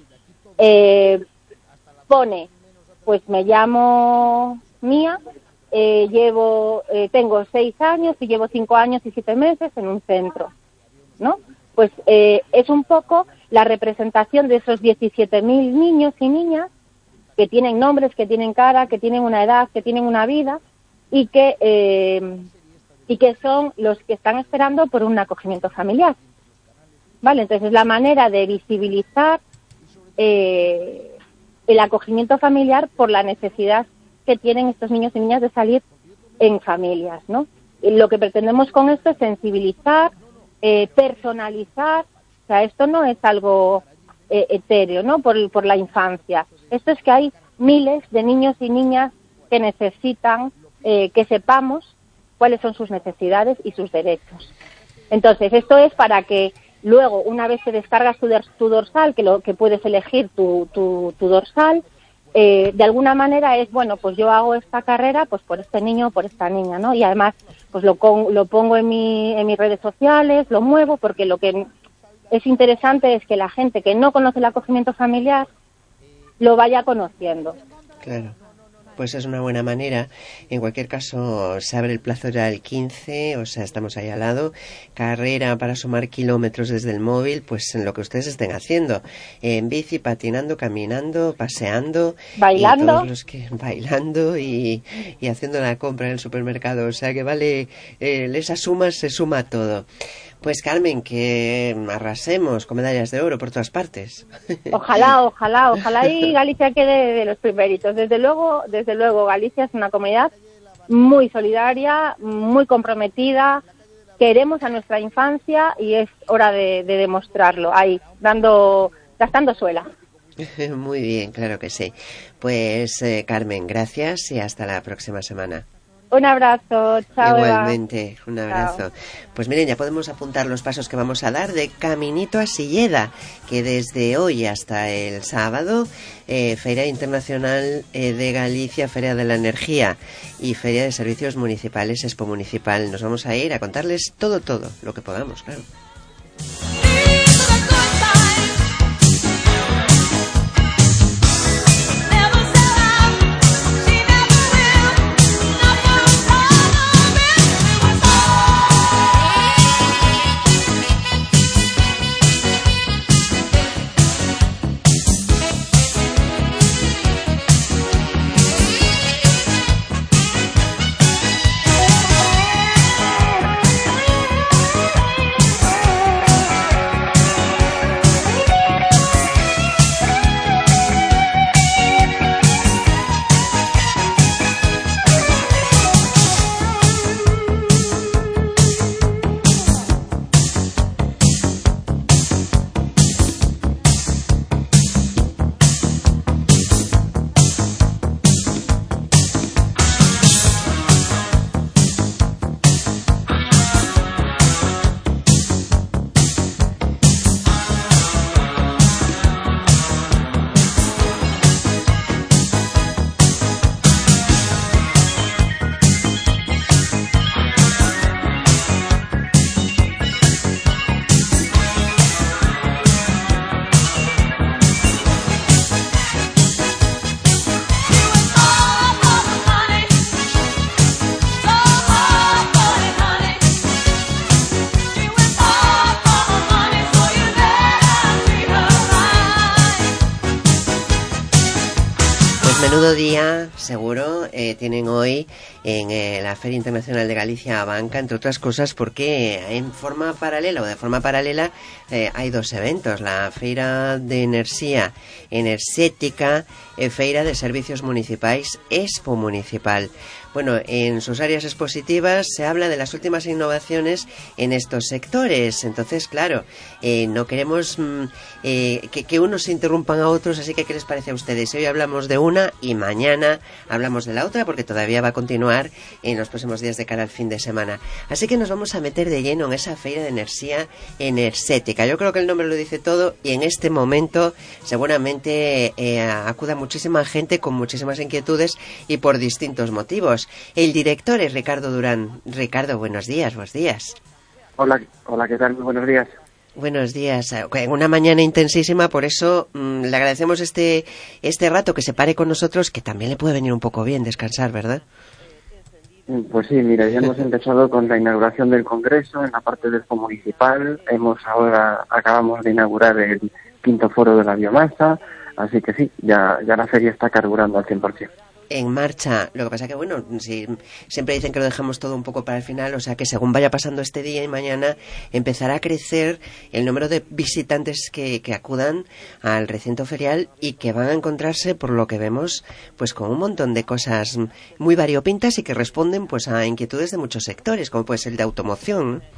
pone, pues me llamo Mía, tengo 6 años y llevo 5 años y 7 meses en un centro, ¿no? Pues es un poco la representación de esos 17.000 niños y niñas que tienen nombres, que tienen cara, que tienen una edad, que tienen una vida y que son los que están esperando por un acogimiento familiar. Vale, entonces la manera de visibilizar el acogimiento familiar por la necesidad que tienen estos niños y niñas de salir en familias, ¿no? Y lo que pretendemos con esto es sensibilizar, personalizar, o sea, esto no es algo etéreo, ¿no? Por la infancia. Esto es que hay miles de niños y niñas que necesitan que sepamos cuáles son sus necesidades y sus derechos. Entonces, esto es para que luego, una vez que descargas tu dorsal, que puedes elegir tu dorsal, de alguna manera es, bueno, pues yo hago esta carrera pues por este niño o por esta niña, ¿no? Y además, pues lo pongo en mis redes sociales, lo muevo, porque lo que es interesante es que la gente que no conoce el acogimiento familiar lo vaya conociendo. Claro. Pues es una buena manera. En cualquier caso, se abre el plazo ya el 15, o sea, estamos ahí al lado. Carrera para sumar kilómetros desde el móvil, pues en lo que ustedes estén haciendo. En bici, patinando, caminando, paseando. Bailando. Y todos los que bailando y haciendo la compra en el supermercado. O sea que vale, esas sumas se suma todo. Pues Carmen, que arrasemos con medallas de oro por todas partes. Ojalá y Galicia quede de los primeritos. Desde luego, Galicia es una comunidad muy solidaria, muy comprometida. Queremos a nuestra infancia y es hora de demostrarlo ahí, gastando suela. Muy bien, claro que sí. Pues Carmen, gracias y hasta la próxima semana. Un abrazo, chao. Igualmente, Eva. Un abrazo. Chao. Pues miren, ya podemos apuntar los pasos que vamos a dar de Caminito a Silleda, que desde hoy hasta el sábado, Feria Internacional de Galicia, Feria de la Energía y Feria de Servicios Municipales, Expo Municipal. Nos vamos a ir a contarles todo, lo que podamos, claro. Menudo día, seguro, tienen hoy en la Feria Internacional de Galicia Abanca, entre otras cosas porque de forma paralela hay dos eventos, la Feira de Enerxía Enerxética e Feira de Servicios Municipais Expo Municipal. Bueno, en sus áreas expositivas se habla de las últimas innovaciones en estos sectores. Entonces, claro, no queremos que unos se interrumpan a otros, así que ¿qué les parece a ustedes? Hoy hablamos de una y mañana hablamos de la otra, porque todavía va a continuar en los próximos días de cara al fin de semana. Así que nos vamos a meter de lleno en esa feira de energía energética. Yo creo que el nombre lo dice todo, y en este momento seguramente acuda muchísima gente con muchísimas inquietudes y por distintos motivos. El director es Ricardo Durán. Ricardo, buenos días. Hola, ¿qué tal? Muy buenos días. Buenos días. Una mañana intensísima, por eso le agradecemos este rato que se pare con nosotros, que también le puede venir un poco bien descansar, ¿verdad? Pues sí, mira, ya hemos empezado con la inauguración del Congreso en la parte del Expo Municipal. Acabamos de inaugurar el 5º Foro de la Biomasa, así que sí, ya la feria está carburando al 100%. En marcha. Lo que pasa que, bueno, si siempre dicen que lo dejamos todo un poco para el final, o sea que según vaya pasando este día y mañana empezará a crecer el número de visitantes que acudan al recinto ferial y que van a encontrarse, por lo que vemos, pues con un montón de cosas muy variopintas y que responden pues a inquietudes de muchos sectores, como puede ser el de automoción, ¿no?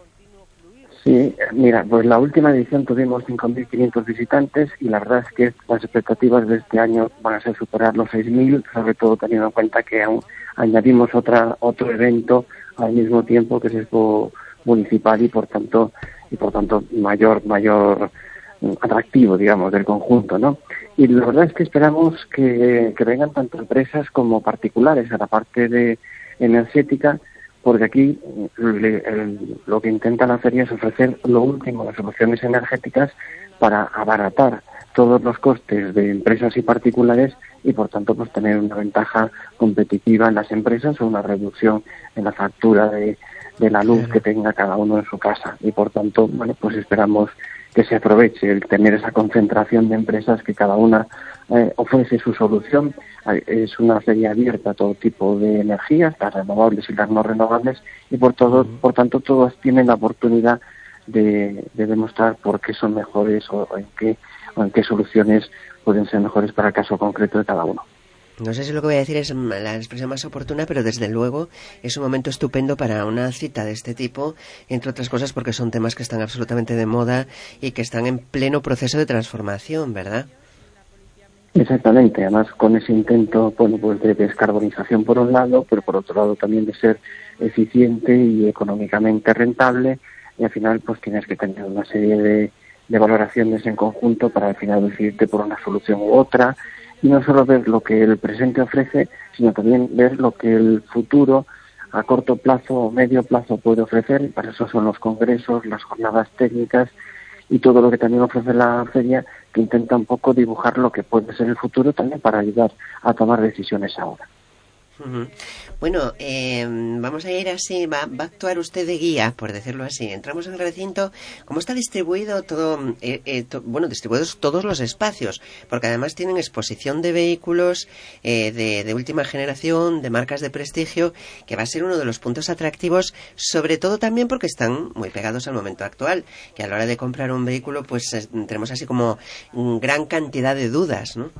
Sí, mira, pues la última edición tuvimos 5.500 visitantes y la verdad es que las expectativas de este año van a ser superar los 6.000, sobre todo teniendo en cuenta que aún añadimos otro evento al mismo tiempo, que es Expo Municipal, y por tanto mayor atractivo, digamos, del conjunto, ¿no? Y la verdad es que esperamos que vengan tanto empresas como particulares a la parte de energética, porque aquí lo que intenta la feria es ofrecer lo último, las soluciones energéticas para abaratar todos los costes de empresas y particulares y, por tanto, pues tener una ventaja competitiva en las empresas o una reducción en la factura de la luz que tenga cada uno en su casa. Y, por tanto, bueno, pues esperamos que se aproveche el tener esa concentración de empresas que cada una ofrece su solución. Es una feria abierta a todo tipo de energías, las renovables y las no renovables, y por tanto todas tienen la oportunidad de demostrar por qué son mejores o en qué soluciones pueden ser mejores para el caso concreto de cada uno. No sé si lo que voy a decir es la expresión más oportuna, pero desde luego es un momento estupendo para una cita de este tipo, entre otras cosas porque son temas que están absolutamente de moda y que están en pleno proceso de transformación, ¿verdad? Exactamente, además con ese intento, bueno, pues de descarbonización por un lado, pero por otro lado también de ser eficiente y económicamente rentable, y al final pues tienes que tener una serie de valoraciones en conjunto para al final decidirte por una solución u otra, y no solo ver lo que el presente ofrece, sino también ver lo que el futuro a corto plazo o medio plazo puede ofrecer, y para eso son los congresos, las jornadas técnicas y todo lo que también ofrece la feria, que intenta un poco dibujar lo que puede ser el futuro también para ayudar a tomar decisiones ahora. Uh-huh. Bueno, vamos a ir así, va a actuar usted de guía, por decirlo así. Entramos en el recinto. ¿Cómo está distribuido todo? Distribuidos todos los espacios, porque además tienen exposición de vehículos de última generación, de marcas de prestigio, que va a ser uno de los puntos atractivos, sobre todo también porque están muy pegados al momento actual, que a la hora de comprar un vehículo pues tenemos así como gran cantidad de dudas, ¿no?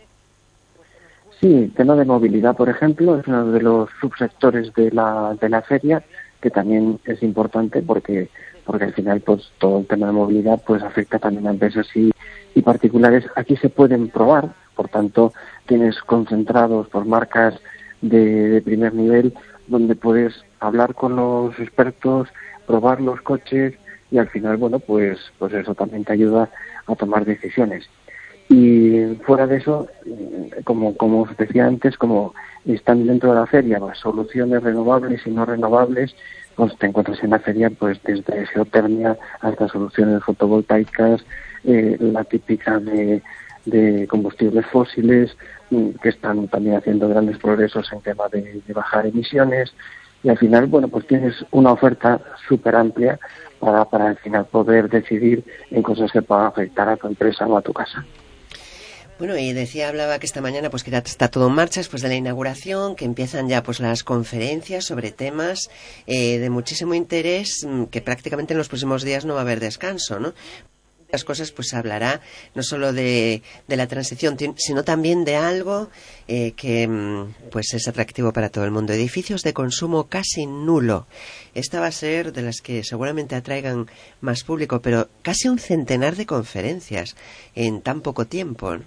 Sí, el tema de movilidad, por ejemplo, es uno de los subsectores de la feria, que también es importante porque al final pues todo el tema de movilidad pues afecta también a empresas y particulares. Aquí se pueden probar, por tanto tienes concentrados por marcas de primer nivel, donde puedes hablar con los expertos, probar los coches y al final, bueno, pues eso también te ayuda a tomar decisiones. Y fuera de eso, como os decía antes, como están dentro de la feria las soluciones renovables y no renovables, pues te encuentras en la feria pues desde geotermia hasta soluciones fotovoltaicas, la típica de combustibles fósiles, que están también haciendo grandes progresos en tema de bajar emisiones, y al final, bueno, pues tienes una oferta súper amplia para al final poder decidir en cosas que puedan afectar a tu empresa o a tu casa. Bueno, y hablaba que esta mañana pues que ya está todo en marcha después de la inauguración, que empiezan ya pues las conferencias sobre temas de muchísimo interés, que prácticamente en los próximos días no va a haber descanso, ¿no? las cosas, pues hablará no solo de la transición, sino también de algo que pues es atractivo para todo el mundo. Edificios de consumo casi nulo. Esta va a ser de las que seguramente atraigan más público, pero casi un centenar de conferencias en tan poco tiempo.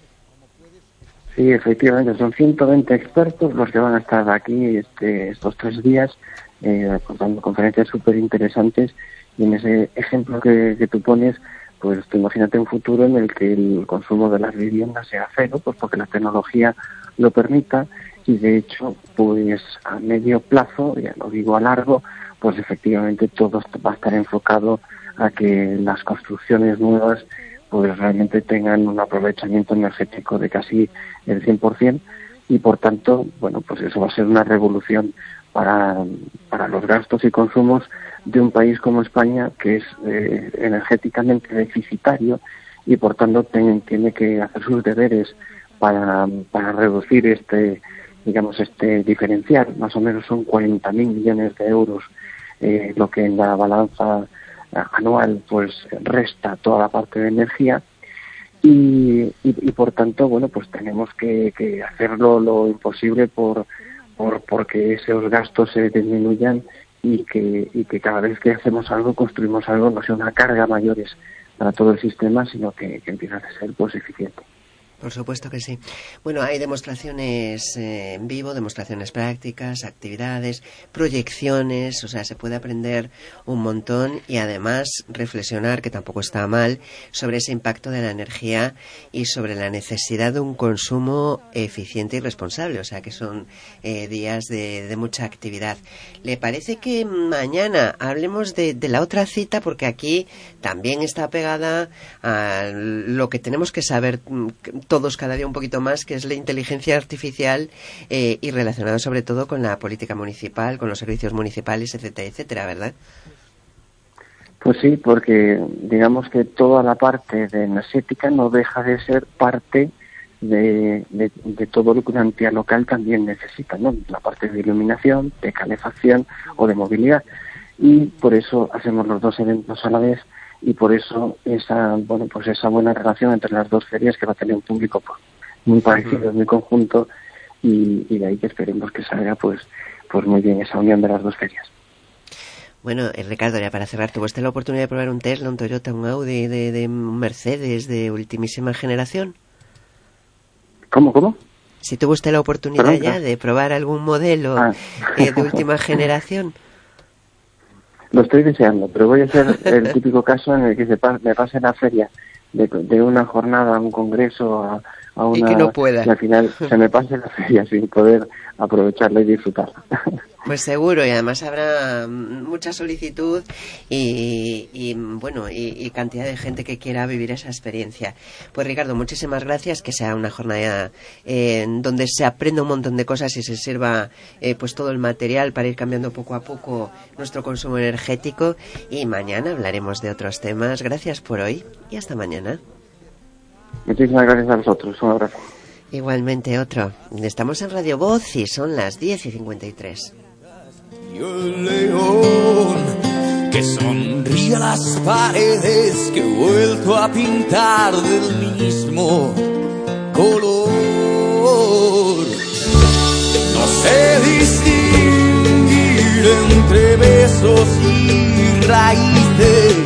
Sí, efectivamente, son 120 expertos los que van a estar aquí estos 3 días dando conferencias súper interesantes. Y en ese ejemplo que tú pones, pues tú imagínate un futuro en el que el consumo de las viviendas sea cero, pues porque la tecnología lo permita, y de hecho, pues a medio plazo, ya no digo a largo, pues efectivamente todo va a estar enfocado a que las construcciones nuevas pues realmente tengan un aprovechamiento energético de casi el 100%, y por tanto, bueno, pues eso va a ser una revolución para los gastos y consumos de un país como España, que es energéticamente deficitario, y por tanto tiene que hacer sus deberes para reducir este diferencial. Más o menos son 40.000 millones de euros lo que en la balanza anual pues resta toda la parte de energía, y por tanto, bueno, pues tenemos que hacerlo lo imposible porque esos gastos se disminuyan, y que cada vez que hacemos algo, construimos algo, no sea una carga mayores para todo el sistema, sino que empiece a ser pues eficiente. Por supuesto que sí. Bueno, hay demostraciones en vivo, demostraciones prácticas, actividades, proyecciones, o sea, se puede aprender un montón y además reflexionar, que tampoco está mal, sobre ese impacto de la energía y sobre la necesidad de un consumo eficiente y responsable, o sea, que son días de mucha actividad. ¿Le parece que mañana hablemos de la otra cita? Porque aquí también está pegada a lo que tenemos que saber todos cada día un poquito más, que es la inteligencia artificial y relacionado sobre todo con la política municipal, con los servicios municipales, etcétera, etcétera, ¿verdad? Pues sí, porque digamos que toda la parte de energética no deja de ser parte de todo lo que una entidad local también necesita, ¿no? La parte de iluminación, de calefacción o de movilidad. Y por eso hacemos los 2 eventos a la vez, y por eso esa buena relación entre las 2 ferias, que va a tener un público muy parecido, muy conjunto, y de ahí que esperemos que salga pues muy bien esa unión de las 2 ferias. Bueno, Ricardo, ya para cerrar, ¿tuvo usted la oportunidad de probar un Tesla, un Toyota, un Audi, de un Mercedes de ultimísima generación? ¿Cómo? Si tuvo usted la oportunidad ya de probar algún modelo de última generación. Lo estoy deseando, pero voy a ser el típico caso en el que me pase la feria de una jornada a un congreso a una... Y que no pueda. Y al final se me pase la feria sin poder aprovecharla y disfrutarla. Pues seguro, y además habrá mucha solicitud y cantidad de gente que quiera vivir esa experiencia. Pues Ricardo, muchísimas gracias, que sea una jornada donde se aprenda un montón de cosas y se sirva pues todo el material para ir cambiando poco a poco nuestro consumo energético, y mañana hablaremos de otros temas. Gracias por hoy y hasta mañana. Muchísimas gracias a vosotros, un abrazo. Igualmente otro. Estamos en Radio Voz y son las 10:53. Y el león que sonríe a las paredes, que he vuelto a pintar del mismo color. No sé distinguir entre besos y raíces,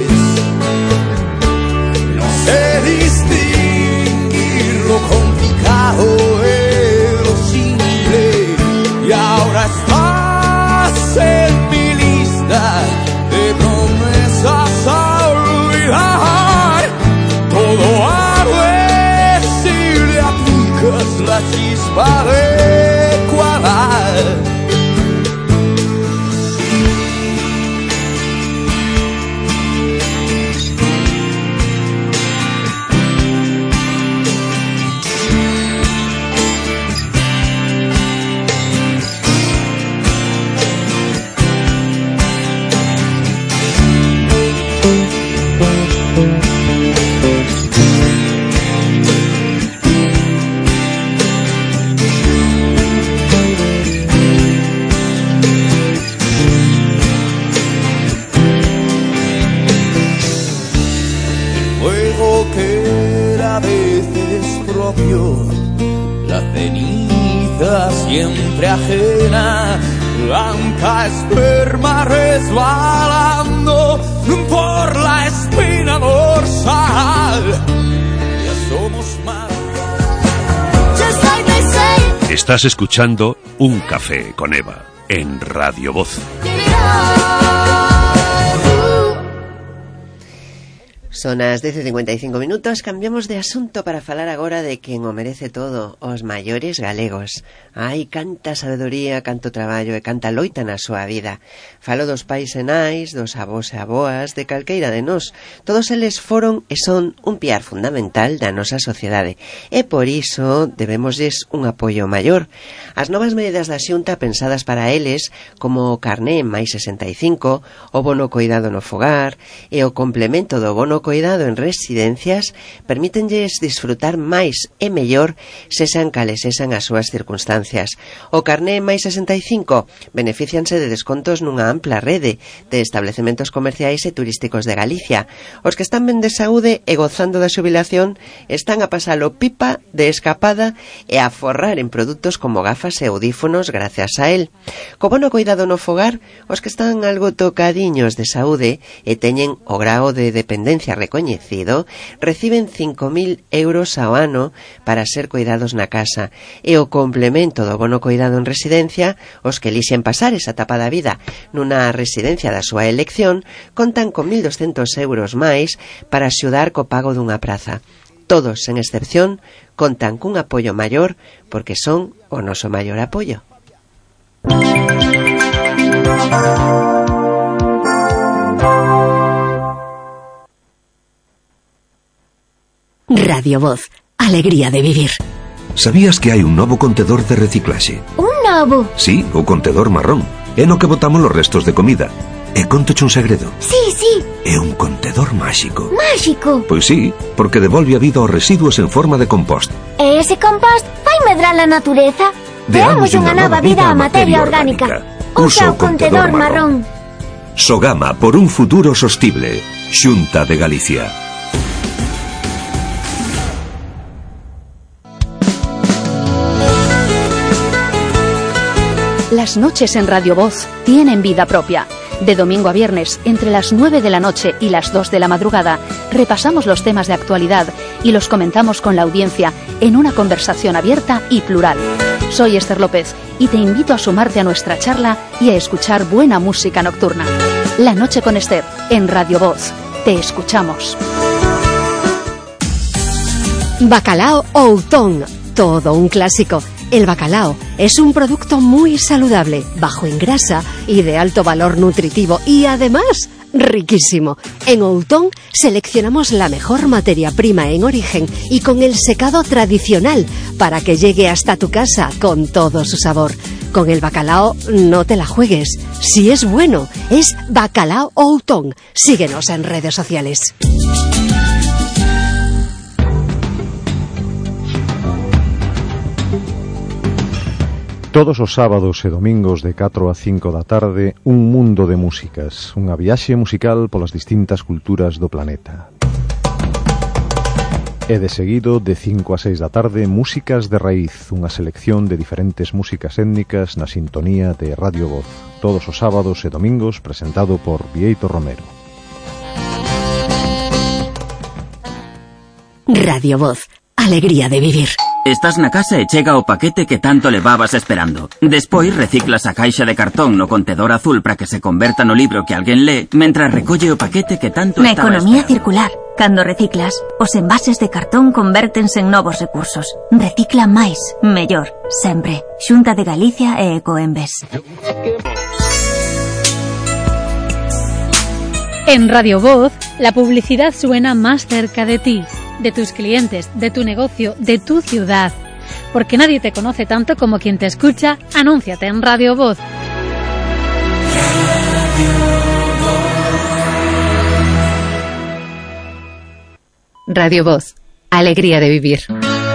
no sé distinguir lo complicado de lo simple, y ahora está en mi lista de promesas a olvidar. Todo arde si le aplicas la chispa adecuada. propio, la ceniza siempre ajena, blanca esperma resbalando por la espina dorsal. Ya somos más. Estás escuchando Un Café con Eva en Radio Voz. Son as 10:55. Cambiamos de asunto para falar agora de quen o merece todo, os maiores galegos. Hai canta sabedoría, canto traballo e canta loita na súa vida. Falo dos pais e nais, dos avós e aboas, de calqueira de nós. Todos eles foron e son un piar fundamental da nosa sociedade. E por iso debémoslles un apoio maior. As novas medidas da Xunta pensadas para eles, como o carné máis 65, o bono coidado no fogar e o complemento do bono coidado en residencias, permítenlles disfrutar máis e mellor sexan cales sexan as súas circunstancias. O carné máis 65 beneficianse de descontos nunha ampla rede de establecementos comerciais e turísticos de Galicia. Os que están ben de saúde e gozando da xubilación están a pasalo pipa de escapada e a forrar en produtos como gafas e audífonos gracias a él. Co bono coidado no fogar, os que están algo tocadiños de saúde e teñen o grao de dependencia recoñecido, reciben 5.000 euros ao ano para ser cuidados na casa, e o complemento do bono coidado en residencia, os que elixen pasar esa etapa da vida nunha residencia da súa elección, contan con 1.200 euros máis para axudar co pago dunha praza. Todos, sen excepción, contan cun apoio maior porque son o noso maior apoio. Radio Voz, alegría de vivir. Sabías que hai un novo contedor de reciclaxe? Un novo? Sí, o contedor marrón. É no que botamos os restos de comida. E contoche un segredo. Sí, sí. É un contedor máxico. Máxico? Pois sí, porque devolve a vida aos residuos en forma de compost. E ese compost vai medrar a natureza? Deamos unha nova vida á materia orgánica. Usa o contedor marrón. Sogama por un futuro sostible. Xunta de Galicia. Las noches en Radio Voz tienen vida propia. De domingo a viernes, entre las 9 de la noche y las 2 de la madrugada, repasamos los temas de actualidad y los comentamos con la audiencia en una conversación abierta y plural. Soy Esther López y te invito a sumarte a nuestra charla y a escuchar buena música nocturna. La noche con Esther, en Radio Voz. Te escuchamos. Bacalao Outón, todo un clásico. El bacalao es un producto muy saludable, bajo en grasa y de alto valor nutritivo y además riquísimo. En Outón seleccionamos la mejor materia prima en origen y con el secado tradicional para que llegue hasta tu casa con todo su sabor. Con el bacalao no te la juegues. Si es bueno, es Bacalao Outón. Síguenos en redes sociales. Todos os sábados e domingos de 4 a 5 da tarde, un mundo de músicas, unha viaxe musical polas distintas culturas do planeta. E de seguido, de 5 a 6 da tarde, Músicas de Raíz, unha selección de diferentes músicas étnicas na sintonía de Radio Voz. Todos os sábados e domingos, presentado por Vieito Romero. Radio Voz, alegría de vivir. Estás na casa e chega o paquete que tanto levabas esperando. Despois reciclas a caixa de cartón no contedor azul para que se converta no libro que alguén lee, mentras recolle o paquete que tanto Na estaba economía esperando. circular, cando reciclas, os envases de cartón convértense en novos recursos. Recicla máis, mellor, sempre. Xunta de Galicia e Ecoembes. En Radio Voz, la publicidad suena más cerca de ti, de tus clientes, de tu negocio, de tu ciudad. Porque nadie te conoce tanto como quien te escucha. Anúnciate en Radio Voz. Radio Voz, alegría de vivir.